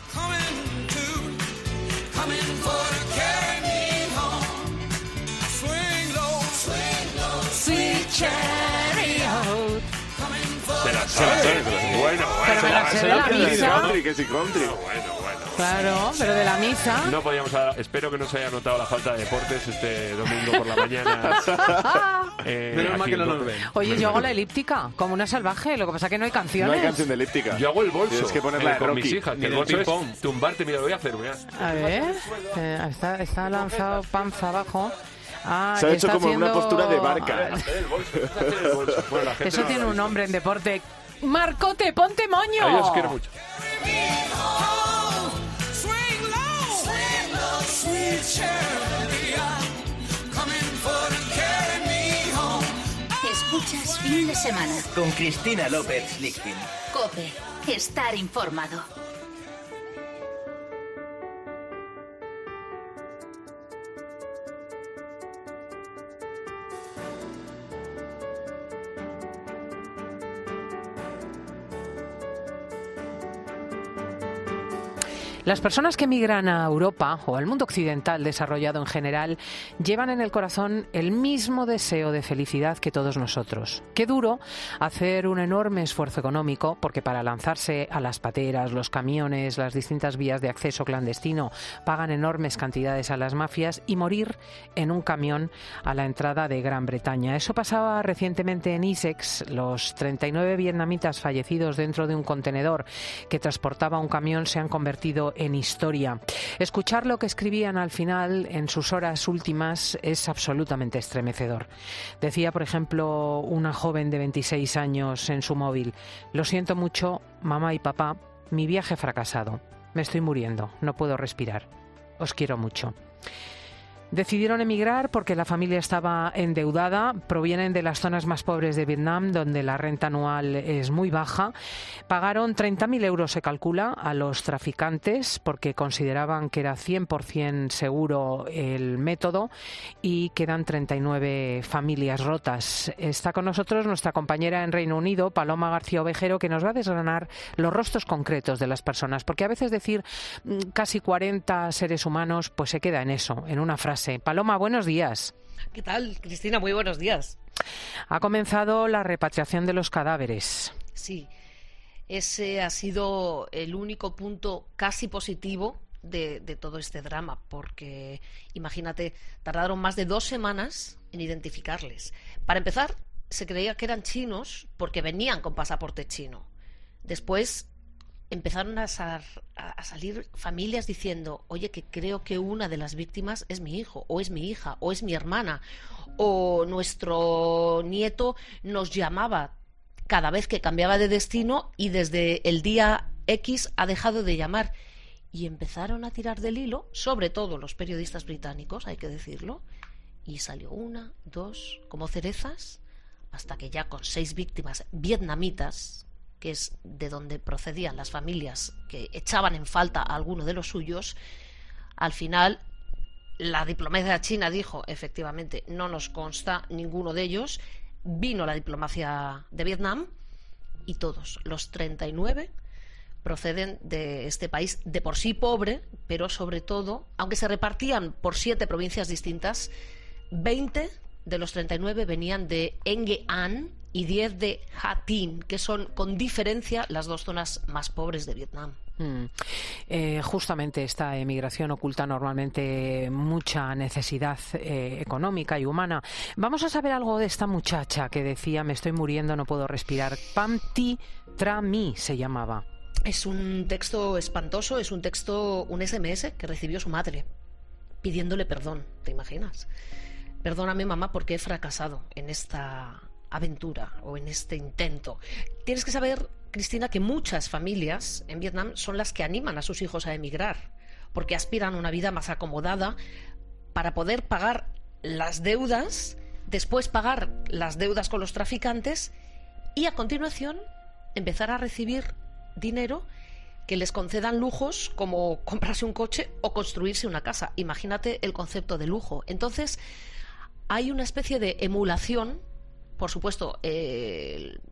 Bueno. Pero me la sé de la misa. Que sí, country. Bueno. Claro, pero de la misa. No podíamos... Espero que no se haya notado la falta de deportes este domingo por la mañana. Menos mal que no nos ven. Oye, yo hago la elíptica, como una salvaje. Lo que pasa es que no hay canciones. No hay canción de elíptica. Yo hago el bolso. Tienes que ponerla con Rocky. mis hijas. Que el bolso es tumbarte. Mira, lo voy a hacer. A ver. Está lanzado panza abajo. Se ha hecho como haciendo... una postura de barca. Bueno, eso tiene un nombre en deporte. Marcote, ponte moño. Adiós, os quiero mucho. Escuchas Fin de Semana con Cristina López Lichtin. COPE. Estar informado. Las personas que migran a Europa o al mundo occidental desarrollado en general llevan en el corazón el mismo deseo de felicidad que todos nosotros. Qué duro hacer un enorme esfuerzo económico porque para lanzarse a las pateras, los camiones, las distintas vías de acceso clandestino pagan enormes cantidades a las mafias y morir en un camión a la entrada de Gran Bretaña. Eso pasaba recientemente en Essex. Los 39 vietnamitas fallecidos dentro de un contenedor que transportaba un camión se han convertido en historia. Escuchar lo que escribían al final en sus horas últimas es absolutamente estremecedor. Decía, por ejemplo, una joven de 26 años en su móvil: lo siento mucho, mamá y papá, mi viaje fracasado. Me estoy muriendo, no puedo respirar. Os quiero mucho. Decidieron emigrar porque la familia estaba endeudada. Provienen de las zonas más pobres de Vietnam, donde la renta anual es muy baja. Pagaron 30.000 euros, se calcula, a los traficantes porque consideraban que era 100% seguro el método, y quedan 39 familias rotas. Está con nosotros nuestra compañera en Reino Unido, Paloma García Ovejero, que nos va a desgranar los rostros concretos de las personas, porque a veces decir casi 40 seres humanos pues se queda en eso, en una frase. Paloma, buenos días. ¿Qué tal, Cristina? Muy buenos días. Ha comenzado la repatriación de los cadáveres. Sí, ese ha sido el único punto casi positivo de todo este drama, porque, imagínate, tardaron más de 2 semanas en identificarles. Para empezar, se creía que eran chinos porque venían con pasaporte chino. Después empezaron a salir familias diciendo, oye, que creo que una de las víctimas es mi hijo, o es mi hija, o es mi hermana, o nuestro nieto nos llamaba cada vez que cambiaba de destino y desde el día X ha dejado de llamar. Y empezaron a tirar del hilo, sobre todo los periodistas británicos, hay que decirlo, y salió una, dos, como cerezas, hasta que ya con 6 víctimas vietnamitas, que es de donde procedían las familias que echaban en falta a alguno de los suyos, al final la diplomacia china dijo, efectivamente, no nos consta ninguno de ellos, vino la diplomacia de Vietnam y todos, los 39, proceden de este país de por sí pobre, pero sobre todo, aunque se repartían por 7 provincias distintas, 20 de los 39 venían de Nghe An y 10 de Ha Tinh, que son con diferencia las 2 zonas más pobres de Vietnam. Justamente esta emigración oculta normalmente mucha necesidad económica y humana. Vamos a saber algo de esta muchacha que decía, me estoy muriendo, no puedo respirar. Pham Thi Tra Mi se llamaba. Es un texto espantoso, es un texto, un SMS que recibió su madre pidiéndole perdón, ¿te imaginas? Perdóname, mamá, porque he fracasado en esta aventura o en este intento. Tienes que saber, Cristina, que muchas familias en Vietnam son las que animan a sus hijos a emigrar, porque aspiran a una vida más acomodada para poder pagar las deudas, después pagar las deudas con los traficantes y a continuación empezar a recibir dinero que les concedan lujos como comprarse un coche o construirse una casa. Imagínate el concepto de lujo. Entonces, hay una especie de emulación, por supuesto, el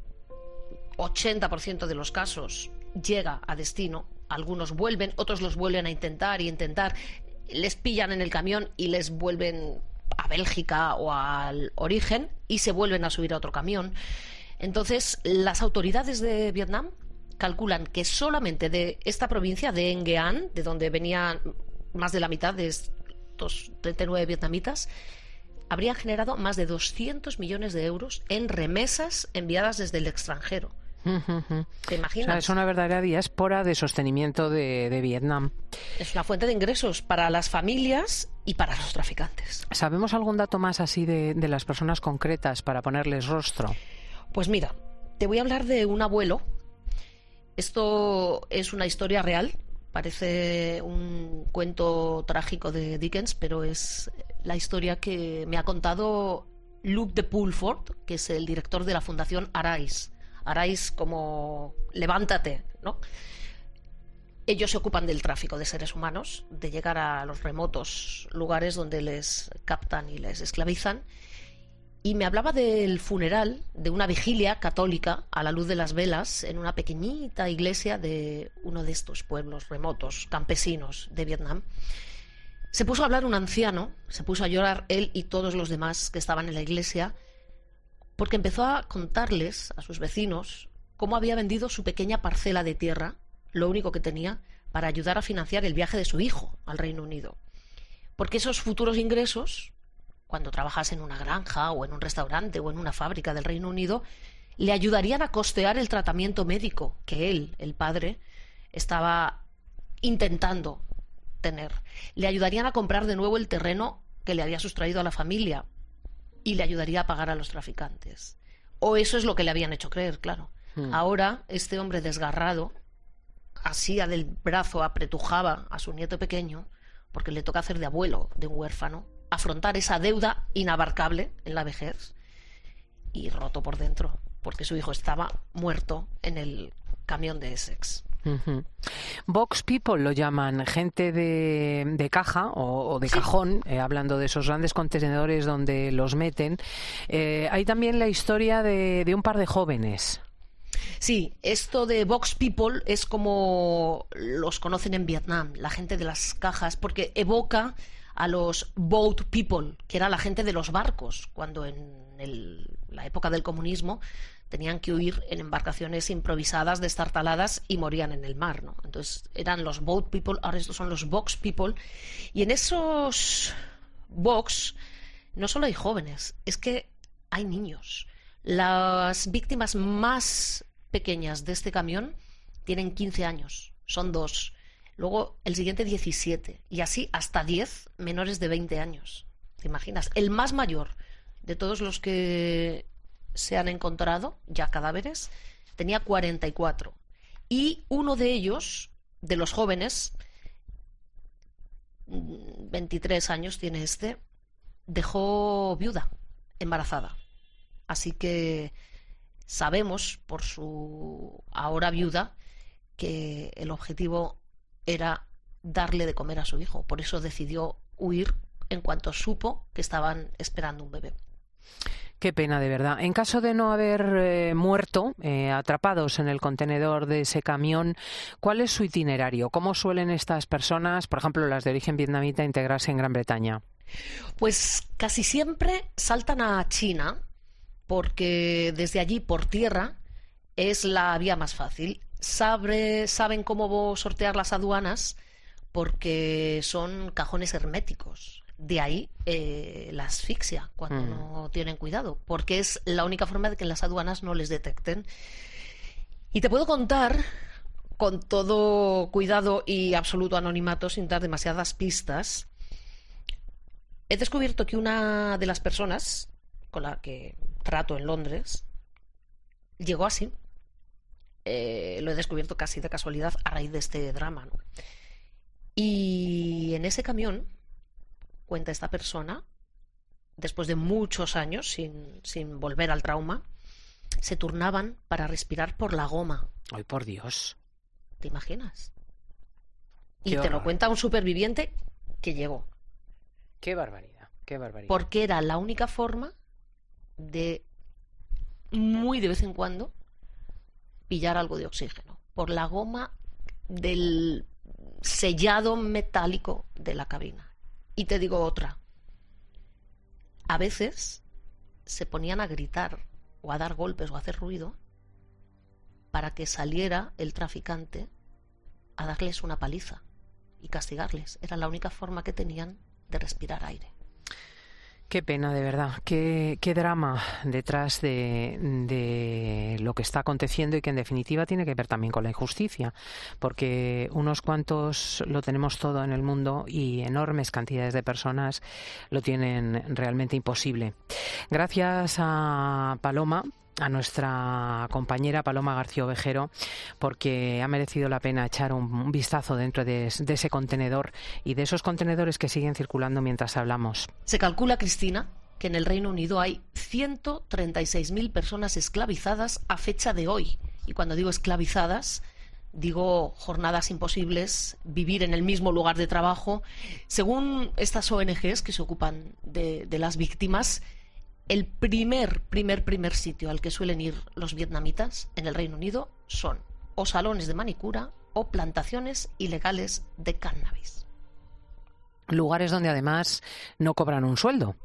80% de los casos llega a destino, algunos vuelven, otros los vuelven a intentar, les pillan en el camión y les vuelven a Bélgica o al origen y se vuelven a subir a otro camión. Entonces, las autoridades de Vietnam calculan que solamente de esta provincia de Nghe An, de donde venían más de la mitad de estos 39 vietnamitas, habrían generado más de 200 millones de euros en remesas enviadas desde el extranjero. ¿Te imaginas? O sea, es una verdadera diáspora de sostenimiento de Vietnam. Es una fuente de ingresos para las familias y para los traficantes. ¿Sabemos algún dato más así de las personas concretas para ponerles rostro? Pues mira, te voy a hablar de un abuelo. Esto es una historia real, parece un cuento trágico de Dickens, pero es la historia que me ha contado Luc de Pulford, que es el director de la Fundación Arise. Arise como levántate, ¿no? Ellos se ocupan del tráfico de seres humanos, de llegar a los remotos lugares donde les captan y les esclavizan. Y me hablaba del funeral, de una vigilia católica a la luz de las velas en una pequeñita iglesia de uno de estos pueblos remotos, campesinos de Vietnam. Se puso a hablar un anciano, se puso a llorar él y todos los demás que estaban en la iglesia, porque empezó a contarles a sus vecinos cómo había vendido su pequeña parcela de tierra, lo único que tenía, para ayudar a financiar el viaje de su hijo al Reino Unido. Porque esos futuros ingresos, cuando trabajase en una granja o en un restaurante o en una fábrica del Reino Unido, le ayudarían a costear el tratamiento médico que él, el padre, estaba intentando tener. Le ayudarían a comprar de nuevo el terreno que le había sustraído a la familia y le ayudaría a pagar a los traficantes. O eso es lo que le habían hecho creer, claro. Ahora, este hombre desgarrado, asía del brazo, apretujaba a su nieto pequeño, porque le toca hacer de abuelo de un huérfano, afrontar esa deuda inabarcable en la vejez, y roto por dentro, porque su hijo estaba muerto en el camión de Essex. Box people lo llaman, gente de caja o de cajón, hablando de esos grandes contenedores donde los meten. Hay también la historia de un par de jóvenes. Sí, esto de Box People es como los conocen en Vietnam, la gente de las cajas, porque evoca a los Boat People, que era la gente de los barcos, cuando en la época del comunismo tenían que huir en embarcaciones improvisadas, destartaladas, y morían en el mar, ¿no? Entonces eran los Boat People, ahora estos son los Box People, y en esos box no solo hay jóvenes, es que hay niños. Las víctimas más pequeñas de este camión tienen 15 años, son 2. Luego el siguiente 17 y así hasta 10 menores de 20 años. ¿Te imaginas? El más mayor de todos los que se han encontrado, ya cadáveres, tenía 44. Y uno de ellos, de los jóvenes, 23 años tiene este, dejó viuda, embarazada. Así que sabemos, por su ahora viuda, que el objetivo era darle de comer a su hijo. Por eso decidió huir en cuanto supo que estaban esperando un bebé. Qué pena, de verdad. En caso de no haber muerto, atrapados en el contenedor de ese camión, ¿cuál es su itinerario? ¿Cómo suelen estas personas, por ejemplo las de origen vietnamita, integrarse en Gran Bretaña? Pues casi siempre saltan a China, porque desde allí por tierra es la vía más fácil. Saben cómo sortear las aduanas porque son cajones herméticos. De ahí la asfixia cuando no tienen cuidado, porque es la única forma de que en las aduanas no les detecten. Y te puedo contar, con todo cuidado y absoluto anonimato, sin dar demasiadas pistas, he descubierto que una de las personas con la que trato en Londres llegó así. Lo he descubierto casi de casualidad a raíz de este drama, ¿no? Y en ese camión, cuenta esta persona, después de muchos años sin volver al trauma, se turnaban para respirar por la goma. ¡Ay, por Dios! ¿Te imaginas? Qué Y te horror. lo cuenta un superviviente que llegó. ¡Qué barbaridad! ¡Qué barbaridad! Porque era la única forma de, muy de vez en cuando, pillar algo de oxígeno. Por la goma del sellado metálico de la cabina. Y te digo otra. A veces se ponían a gritar o a dar golpes o a hacer ruido para que saliera el traficante a darles una paliza y castigarles. Era la única forma que tenían de respirar aire. Qué pena, de verdad. Qué drama detrás de lo que está aconteciendo y que en definitiva tiene que ver también con la injusticia, porque unos cuantos lo tenemos todo en el mundo y enormes cantidades de personas lo tienen realmente imposible. Gracias a Paloma, a nuestra compañera Paloma García Ovejero, porque ha merecido la pena echar un vistazo dentro de ese contenedor y de esos contenedores que siguen circulando mientras hablamos. Se calcula, Cristina, que en el Reino Unido hay 136.000 personas esclavizadas a fecha de hoy. Y cuando digo esclavizadas, digo jornadas imposibles, vivir en el mismo lugar de trabajo. Según estas ONGs que se ocupan de las víctimas, el primer sitio al que suelen ir los vietnamitas en el Reino Unido son o salones de manicura o plantaciones ilegales de cannabis. Lugares donde además no cobran un sueldo.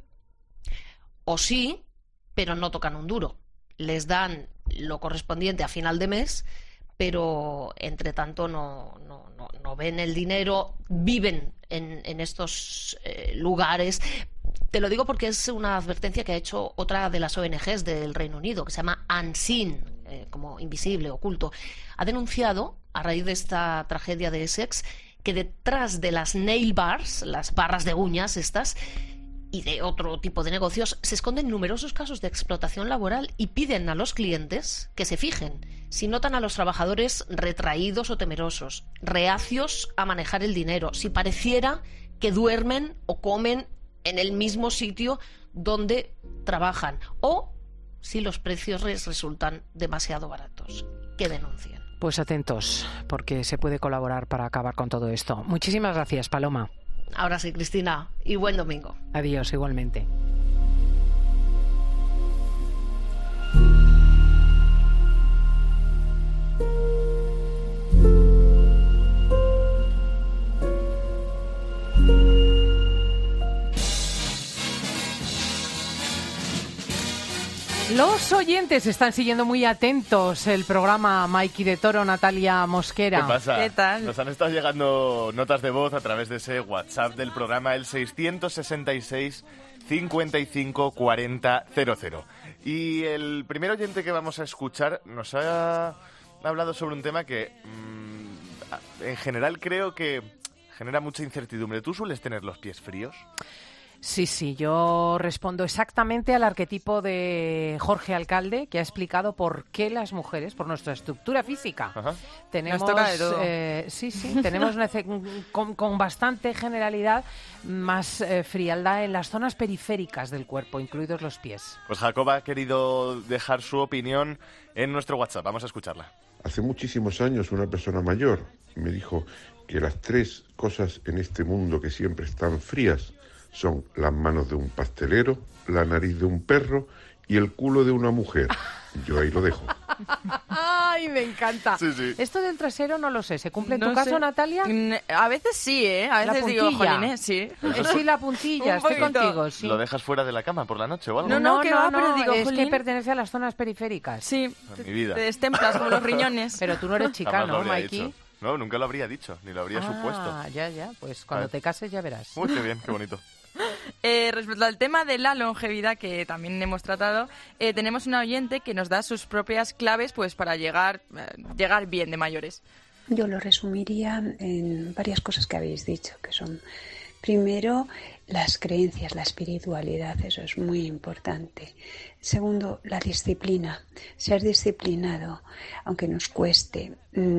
O sí, pero no tocan un duro. Les dan lo correspondiente a final de mes, pero entre tanto no ven el dinero, viven en estos lugares. Te lo digo porque es una advertencia que ha hecho otra de las ONGs del Reino Unido, que se llama Unseen, como invisible, oculto. Ha denunciado, a raíz de esta tragedia de Essex, que detrás de las nail bars, las barras de uñas estas, y de otro tipo de negocios, se esconden numerosos casos de explotación laboral y piden a los clientes que se fijen si notan a los trabajadores retraídos o temerosos, reacios a manejar el dinero, si pareciera que duermen o comen en el mismo sitio donde trabajan, o si los precios les resultan demasiado baratos. Que denuncien. Pues atentos, porque se puede colaborar para acabar con todo esto. Muchísimas gracias, Paloma. Ahora sí, Cristina, y buen domingo. Adiós, igualmente. Los oyentes están siguiendo muy atentos el programa. Mikey de Toro, Natalia Mosquera. ¿Qué pasa? ¿Qué tal? Nos han estado llegando notas de voz a través de ese WhatsApp del programa, el 666 55 40 00. Y el primer oyente que vamos a escuchar nos ha ha hablado sobre un tema que en general creo que genera mucha incertidumbre. ¿Tú sueles tener los pies fríos? Sí, yo respondo exactamente al arquetipo de Jorge Alcalde, que ha explicado por qué las mujeres, por nuestra estructura física, tenemos, nos toca de todo. Tenemos con bastante generalidad más frialdad en las zonas periféricas del cuerpo, incluidos los pies. Pues Jacob ha querido dejar su opinión en nuestro WhatsApp. Vamos a escucharla. Hace muchísimos años una persona mayor me dijo que las 3 cosas en este mundo que siempre están frías son las manos de un pastelero, la nariz de un perro y el culo de una mujer. Yo ahí lo dejo. ¡Ay, me encanta! Sí. Esto del trasero no lo sé. ¿Se cumple en tu caso, Natalia? A veces sí, ¿eh? A veces digo, jolines, sí. Sí, la puntilla, estoy contigo, sí. ¿Lo dejas fuera de la cama por la noche o algo? No, pero digo, es jolín, que pertenece a las zonas periféricas. Sí, en mi vida. te destemplas como los riñones. Pero tú no eres chica, ¿no, Mikey? No, nunca lo habría dicho, ni lo habría supuesto. Ya, pues cuando te cases ya verás. Uy, qué bien, qué bonito. Respecto al tema de la longevidad, que también hemos tratado, tenemos una oyente que nos da sus propias claves pues para llegar bien de mayores. Yo lo resumiría en varias cosas que habéis dicho, que son, primero, las creencias, la espiritualidad, eso es muy importante. Segundo, la disciplina, ser disciplinado, aunque nos cueste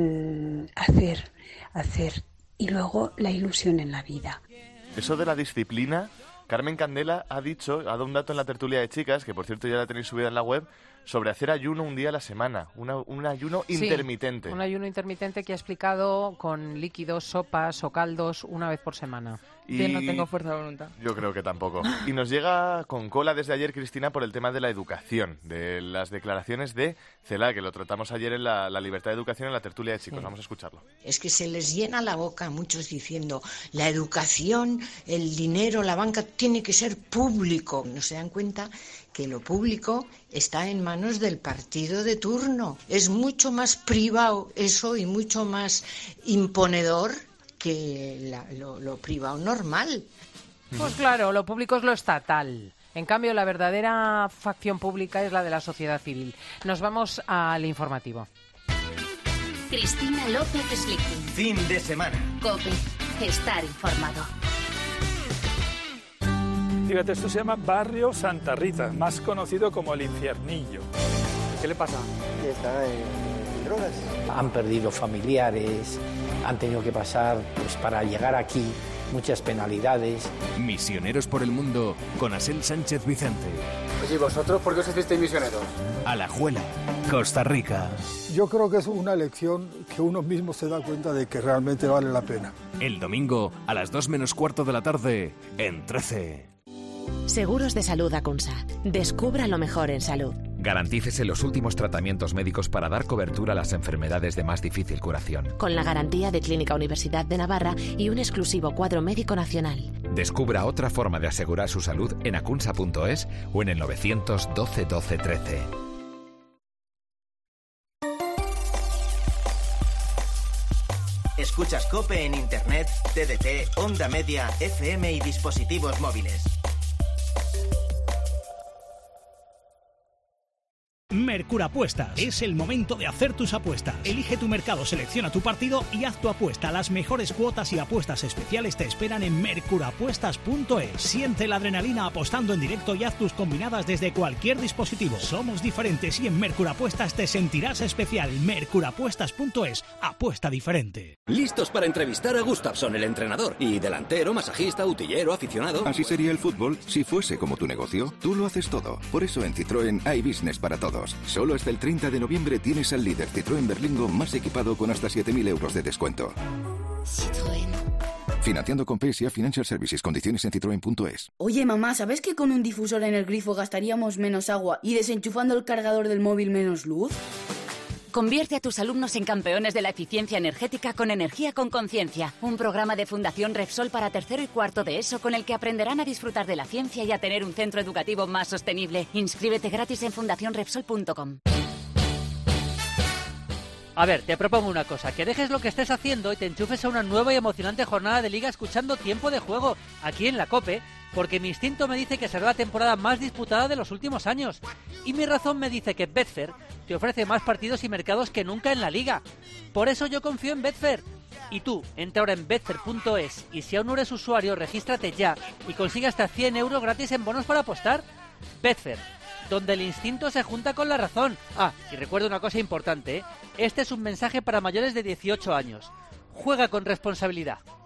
hacer. Y luego, la ilusión en la vida. Eso de la disciplina, Carmen Candela ha dado un dato en la tertulia de chicas, que por cierto ya la tenéis subida en la web, sobre hacer ayuno un día a la semana, un ayuno intermitente. Un ayuno intermitente que ha explicado con líquidos, sopas o caldos una vez por semana. Yo no tengo fuerza de voluntad. Yo creo que tampoco. Y nos llega con cola desde ayer, Cristina, por el tema de la educación, de las declaraciones de Celaá, que lo tratamos ayer en la libertad de educación en la tertulia de chicos. Sí. Vamos a escucharlo. Es que se les llena la boca a muchos diciendo la educación, el dinero, la banca tiene que ser público. No se dan cuenta que lo público está en manos del partido de turno. Es mucho más privado eso y mucho más imponedor que lo privado normal. Pues claro, lo público es lo estatal. En cambio, la verdadera facción pública es la de la sociedad civil. Nos vamos al informativo. Cristina López Slichting. Fin de semana. COPE. Estar informado. Fíjate, esto se llama Barrio Santa Rita, más conocido como el Infiernillo. ¿Qué le pasa? Está en drogas. Han perdido familiares, han tenido que pasar para llegar aquí muchas penalidades. Misioneros por el mundo con Asel Sánchez Vicente. Oye, ¿vosotros por qué os hicisteis misioneros? Alajuela, Costa Rica. Yo creo que es una lección que uno mismo se da cuenta de que realmente vale la pena. El domingo a las 2:15 de la tarde en 13. Seguros de Salud Acunsa. Descubra lo mejor en salud. Garantícese los últimos tratamientos médicos para dar cobertura a las enfermedades de más difícil curación. Con la garantía de Clínica Universidad de Navarra y un exclusivo cuadro médico nacional. Descubra otra forma de asegurar su salud en acunsa.es o en el 912 12 13. Escuchas COPE en Internet, TDT, Onda Media, FM y dispositivos móviles. Mercurapuestas. Es el momento de hacer tus apuestas. Elige tu mercado, selecciona tu partido y haz tu apuesta. Las mejores cuotas y apuestas especiales te esperan en mercurapuestas.es. Siente la adrenalina apostando en directo y haz tus combinadas desde cualquier dispositivo. Somos diferentes y en Mercurapuestas te sentirás especial. Mercurapuestas.es. Apuesta diferente. Listos para entrevistar a Gustafsson, el entrenador. Y delantero, masajista, utillero, aficionado. Así sería el fútbol si fuese como tu negocio. Tú lo haces todo. Por eso en Citroën hay business para todos. Solo hasta el 30 de noviembre tienes al líder Citroën Berlingo más equipado con hasta 7.000 euros de descuento. Citroën. Financiando con PSA Financial Services. Condiciones en citroen.es. Oye, mamá, ¿sabes que con un difusor en el grifo gastaríamos menos agua y desenchufando el cargador del móvil menos luz? Convierte a tus alumnos en campeones de la eficiencia energética con Energía con Conciencia, un programa de Fundación Repsol para tercero y cuarto de ESO con el que aprenderán a disfrutar de la ciencia y a tener un centro educativo más sostenible. Inscríbete gratis en fundacionrepsol.com. A ver, te propongo una cosa, que dejes lo que estés haciendo y te enchufes a una nueva y emocionante jornada de Liga escuchando Tiempo de Juego, aquí en la COPE, porque mi instinto me dice que será la temporada más disputada de los últimos años. Y mi razón me dice que Betfair te ofrece más partidos y mercados que nunca en la liga. Por eso yo confío en Betfair. Y tú, entra ahora en Betfair.es y si aún no eres usuario, regístrate ya y consigue hasta 100 euros gratis en bonos para apostar. Betfair, donde el instinto se junta con la razón. Ah, y recuerda una cosa importante, ¿eh? Este es un mensaje para mayores de 18 años. Juega con responsabilidad.